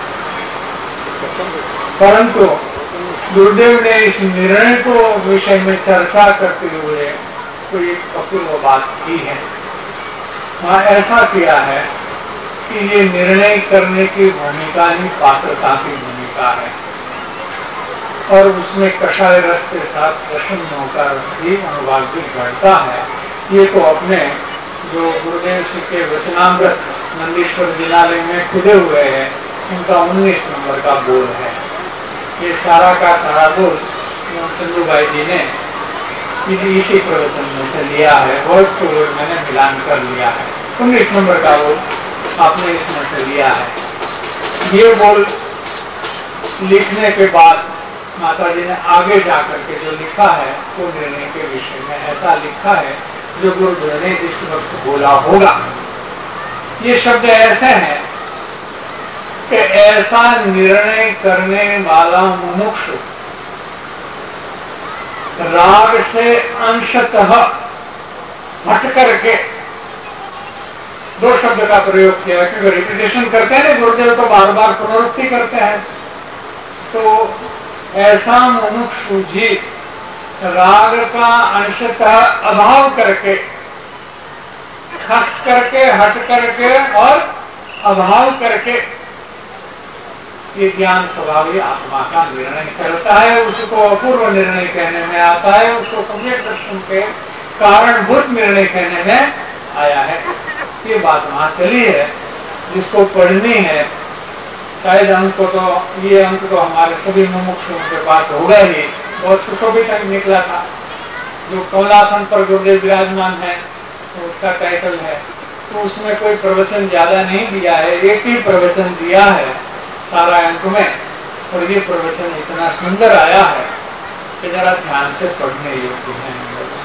परंतु गुरुदेव ने इस निर्णय को विषय में चर्चा करते हुए कोई एक अपूर्व बात की है। वहाँ ऐसा किया है कि ये निर्णय करने की भूमिका ही पात्रता की भूमिका है, और उसमें कषाय रस के साथ प्रसन्नों का रस भी अनुवाद भी घटता है। ये तो अपने जो गुरुदेव जी के वचनामृत नंदीश्वर जिलालय में खुदे हुए हैं, उनका उन्नीस नंबर का बोल है। ये सारा का सारा बोल चंदूबाई जी ने इसी प्रवचन में से लिया है, वर्ड टू वर्ड मैंने मिलान कर लिया है। उन्नीस नंबर का बोल आपने इसमें से लिया है। ये बोल लिखने के बाद माता जी ने आगे जाकर के जो लिखा है वो निर्णय के विषय में ऐसा लिखा है जो गुरुदेव ने इस वक्त बोला होगा। ये शब्द ऐसे हैं कि ऐसा निर्णय करने वाला मुमुक्षु राग से अंशतः हट करके, दो शब्द का प्रयोग किया क्योंकि रिपीटेशन करते हैं ना गुरुदेव, तो बार बार पुनरुक्ति करते हैं। तो ऐसा मुमुक्षु जी राग का अंशतः अभाव करके, खस करके, हट करके और अभाव करके ये ज्ञान स्वभावी आत्मा का निर्णय करता है। उसको अपूर्व निर्णय कहने में आता है, उसको सम्यक दर्शन के कारणभूत निर्णय कहने में आया है। ये बात वहां चली है, जिसको पढ़नी है। शायद अंक को तो ये अंक तो हमारे सभी मुमुक्षुओं के पास होगा ही, और सुशोभित अंक निकला था जो कमलासन पर गुरुदेव विराजमान है, तो उसका टाइटल है। तो उसमें कोई प्रवचन ज्यादा नहीं दिया है, एक ही प्रवचन दिया है सारा अंक में, और ये प्रवचन इतना सुंदर आया है कि जरा ध्यान से पढ़ने योग्य है।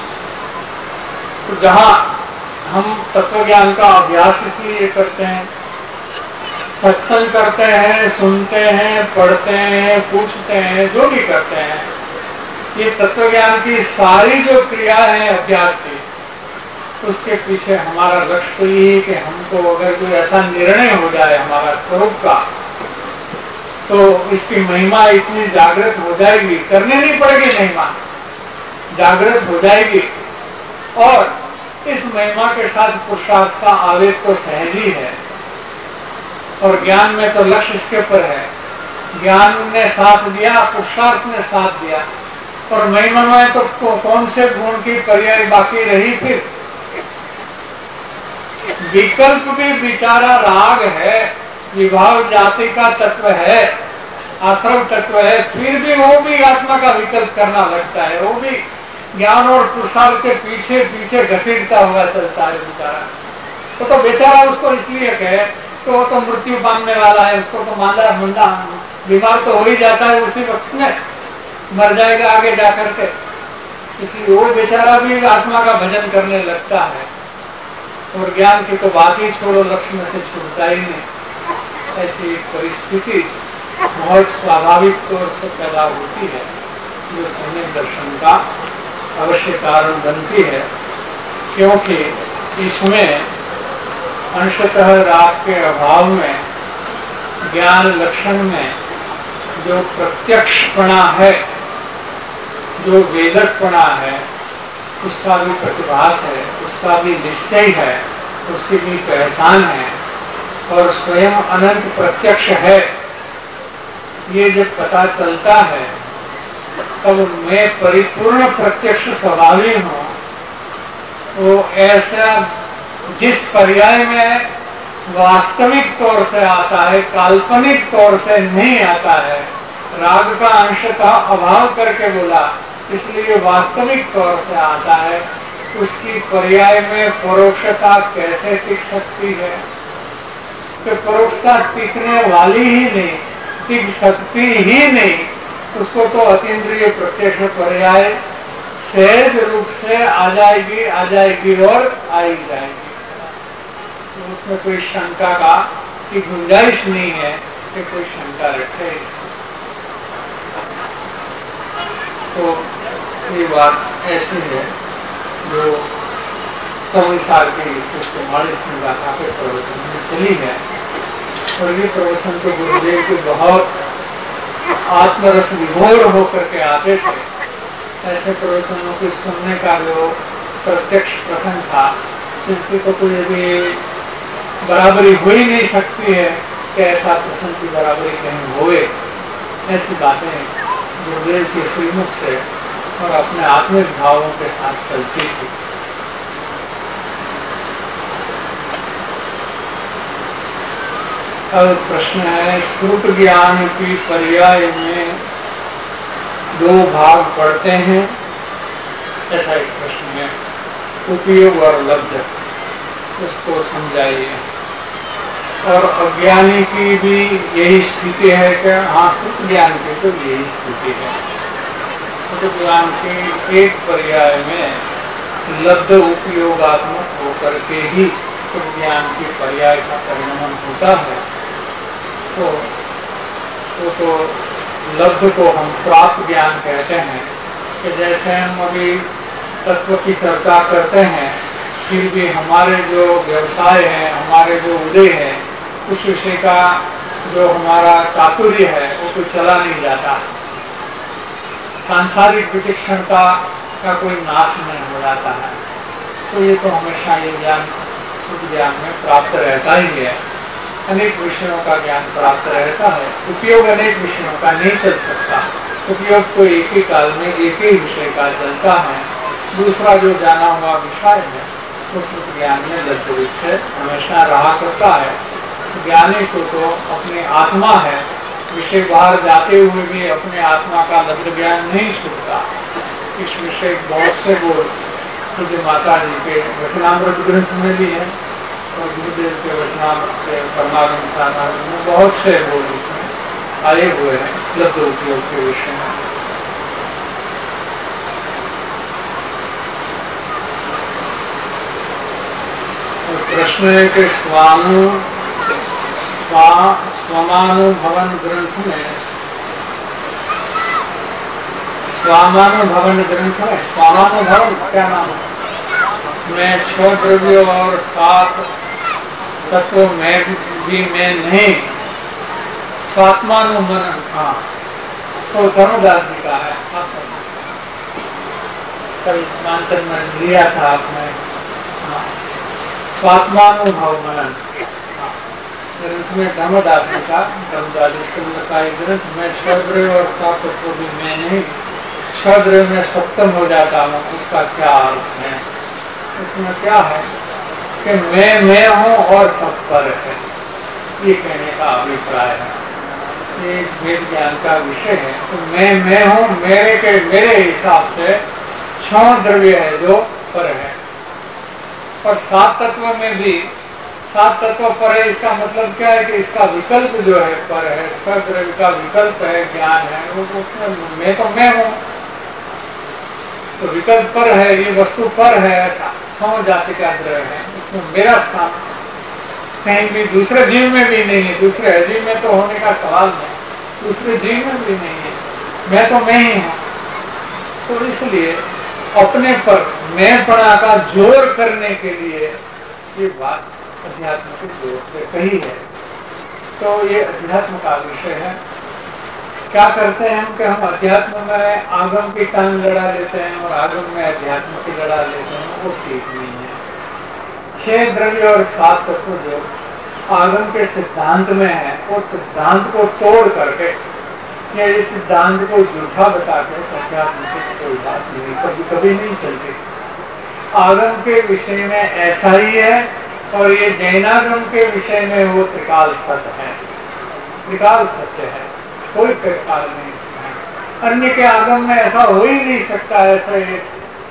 तो जहाँ हम तत्व ज्ञान का अभ्यास इसलिए करते हैं, सत्संग करते हैं, सुनते हैं, पढ़ते हैं, पूछते हैं, जो भी करते हैं, ये तत्व ज्ञान की सारी जो क्रिया है अभ्यास की, उसके पीछे हमारा लक्ष्य तो यही कि हमको अगर कोई ऐसा निर्णय हो जाए हमारा स्वरूप का, तो इसकी महिमा इतनी जागृत हो जाएगी, करने नहीं पड़ेगी, महिमा जागृत हो जाएगी। और इस महिमा के साथ पुरुषार्थ का आवेग तो सहज ही है, और ज्ञान में तो लक्ष्य इसके पर है। ज्ञान ने साथ दिया, पुरुषार्थ ने साथ दिया, और महिमा में तो कौन से गुण की पर्याय बाकी रही फिर। विकल्प भी बेचारा राग है, विभाव जाति का तत्व है, आश्रम तत्व है, फिर भी वो भी आत्मा का विकल्प करना लगता है। वो भी ज्ञान और पुरुषार्थ के पीछे पीछे घसीटता हुआ चलता है बेचारा। तो, तो बेचारा उसको इसलिए कहे तो वो तो मृत्यु पाने वाला है, उसको तो मांदा मंदा बीमार तो हो ही जाता है, उसी वक्त में मर जाएगा आगे जाकर के। इसलिए वो बेचारा भी आत्मा का भजन करने लगता है, और ज्ञान की तो बात ही छोड़ो, लक्ष्य में से छूटता ही नहीं। ऐसी एक परिस्थिति बहुत स्वाभाविक तौर से पैदा होती है, जो सम्यक दर्शन का अवश्य कारण बनती है, क्योंकि इसमें अंशतः राग के अभाव में, ज्ञान लक्षण में जो प्रत्यक्षपणा है, जो वेदकपणा है, उसका भी प्रतिभास है, उसका भी निश्चय है, उसकी भी पहचान है, और स्वयं अनंत प्रत्यक्ष है। ये जब पता चलता है तब मैं परिपूर्ण प्रत्यक्ष स्वभावी हूँ। वो ऐसा जिस पर्याय में वास्तविक तौर से आता है, काल्पनिक तौर से नहीं आता है। राग का अंश का अभाव करके बोला, इसलिए वास्तविक तौर से आता है। उसकी पर्याय में परोक्षता कैसे टिक सकती है? तो परोक्षता टिकने वाली ही नहीं, टिक सकती ही नहीं, उसको तो अतीन्द्रिय प्रत्यक्ष पर्याय सहज रूप से आ जाएगी आ जाएगी और आ ही जाएगी। तो उसमें कोई शंका का की गुंजाइश नहीं है कि कोई शंका रखे। तो ये बात ऐसी है जो संसार की चौवालीसवीं गाथा के प्रवचन में चली है। और ये प्रवचन तो गुरुदेव के बहुत आत्मरस विभोर होकर के आते थे। ऐसे प्रवचनों को सुनने का जो प्रत्यक्ष प्रसंग था, जिसकी तो कोई भी बराबरी हो ही नहीं सकती है कि ऐसा प्रसंग की बराबरी कहीं होए। ऐसी बातें गुरुदेव के श्रीमुख से और अपने आत्मिक भावों के साथ चलती थी। अब प्रश्न है, श्रुत ज्ञान की पर्याय में दो भाग पढ़ते हैं, ऐसा एक प्रश्न है। उपयोग और लब्ध, उसको समझाइए। और अज्ञानी की भी यही स्थिति है कि हाँ, श्रुत ज्ञान की तो यही स्थिति है। श्रुत ज्ञान की एक पर्याय में लब्ध उपयोगात्मक होकर के ही श्रुत ज्ञान की पर्याय का परिणाम होता है। तो वो तो लब्ध को हम प्राप्त ज्ञान कहते हैं कि जैसे हम अभी तत्व की चर्चा करते हैं, फिर भी हमारे जो व्यवसाय है, हमारे जो उदय है, उस विषय का जो हमारा चातुर्य है वो तो चला नहीं जाता। सांसारिक विचक्षण का, का कोई नाश नहीं हो जाता है। तो ये तो हमेशा ये ज्ञान उस ज्ञान में प्राप्त रहता ही है। अनेक विषयों का ज्ञान प्राप्त रहता है। उपयोग अनेक विषयों का नहीं चल सकता। उपयोग तो एक ही काल में एक ही विषय का चलता है। दूसरा जो जाना हुआ विषय है उस ज्ञान में लब्ध रूप से हमेशा रहा करता है। ज्ञानी को तो अपनी आत्मा है, विषय बाहर जाते हुए भी अपने आत्मा का लब्ध ज्ञान नहीं छूटता। इस विषय बहुत से बोल पूज्य माता जी के वचनामृत ग्रंथ में भी है और गुरुदेव के वचनामृत के परमागम में बहुत से बोल उसमें आए हुए हैं लब्ध उपयोग के विषय में। प्रश्न है कि स्वानु स्वा, स्वामानुभवन ग्रंथ में स्वामानुभवन ग्रंथ में स्वामानुभवन क्या नाम है मैं छह द्रव्य और सात तत्व में भी मैं नहीं स्वात्मानुमनन। हाँ, तो धर्मदास जी का है। कल मानचन में लिया था आपने। हाँ, स्वात्मानुभव मनन ग्रंथ में धर्मदास जी का धर्मदास जी का ग्रंथ में छह द्रव्य और सात तत्व भी मैं नहीं, छह द्रव्य में सप्तम हो जाता हूँ, उसका क्या अर्थ है? उसमें क्या है कि मैं मैं हूँ और सब पर है, ये कहने का अभिप्राय है। ये वेद ज्ञान का विषय है। तो मैं मैं हूँ, मेरे के मेरे हिसाब से छह द्रव्य है जो पर है और सात तत्व में भी सात तत्व पर है। इसका मतलब क्या है कि इसका विकल्प जो है पर है, छह द्रव्य का विकल्प है, ज्ञान है, वो उसमें मैं तो मैं हूँ, तो विकल्प पर है, ये वस्तु पर है, ऐसा छह जाति का द्रव्य है। उसमें मेरा स्थान कहीं भी दूसरे जीव में भी नहीं है। दूसरे जीव में तो होने का सवाल नहीं, दूसरे जीव में भी नहीं है। मैं तो मैं ही हूँ। तो इसलिए अपने पर मैंपना का जोर करने के लिए ये बात अध्यात्म के जोर से कही है। तो ये अध्यात्म का विषय है। क्या करते हैं हम कि हम अध्यात्म में आगम की टांग लड़ा लेते हैं और आगम में अध्यात्म की लड़ा लेते हैं, वो ठीक नहीं है। छह द्रव्य और सात तत्व जो आगम के सिद्धांत में है, वो सिद्धांत को तोड़ करके या इस सिद्धांत को झूठा बता के अध्यात्म की कोई बात नहीं, कभी कभी नहीं चलती। आगम के विषय में ऐसा ही है और ये जैनागम के विषय में वो त्रिकाल सत्य है, त्रिकाल सत्य है, कोई त्रिकाल नहीं है। अन्य के आगम में ऐसा हो ही नहीं सकता। ऐसा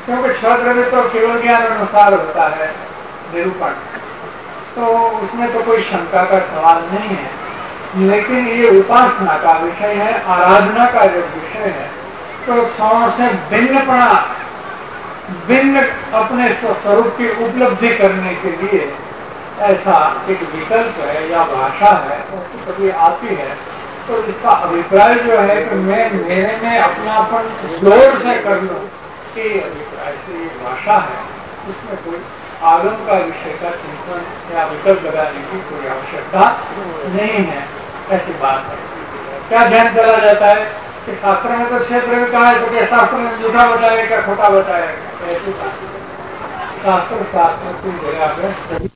क्योंकि छह द्रव्य तो केवल ज्ञान अनुसार होता है निरूपण, तो उसमें तो कोई शंका का सवाल नहीं है। लेकिन ये उपासना का विषय है, आराधना का जो विषय है, तो से भिन्नपना, भिन्न अपने स्वरूप की उपलब्धि करने के लिए ऐसा एक विकल्प है या भाषा है, उसकी कभी आती है, तो इसका अभिप्राय जो है कि मैं मेरे में अपनापन जोर से कर लूं, कि अभिप्राय से ये भाषा है, उसमें कोई आगम का विषय का चिंतन या विकल्प लगाने की कोई आवश्यकता नहीं है। ऐसी बात है। क्या ध्यान चला जाता है कि शास्त्र में तो क्षेत्र में कहा है, तो क्या शास्त्र में झूठा बताएगा क्या खोटा बताएगा? ऐसी बात, शास्त्र शास्त्र की जगह पे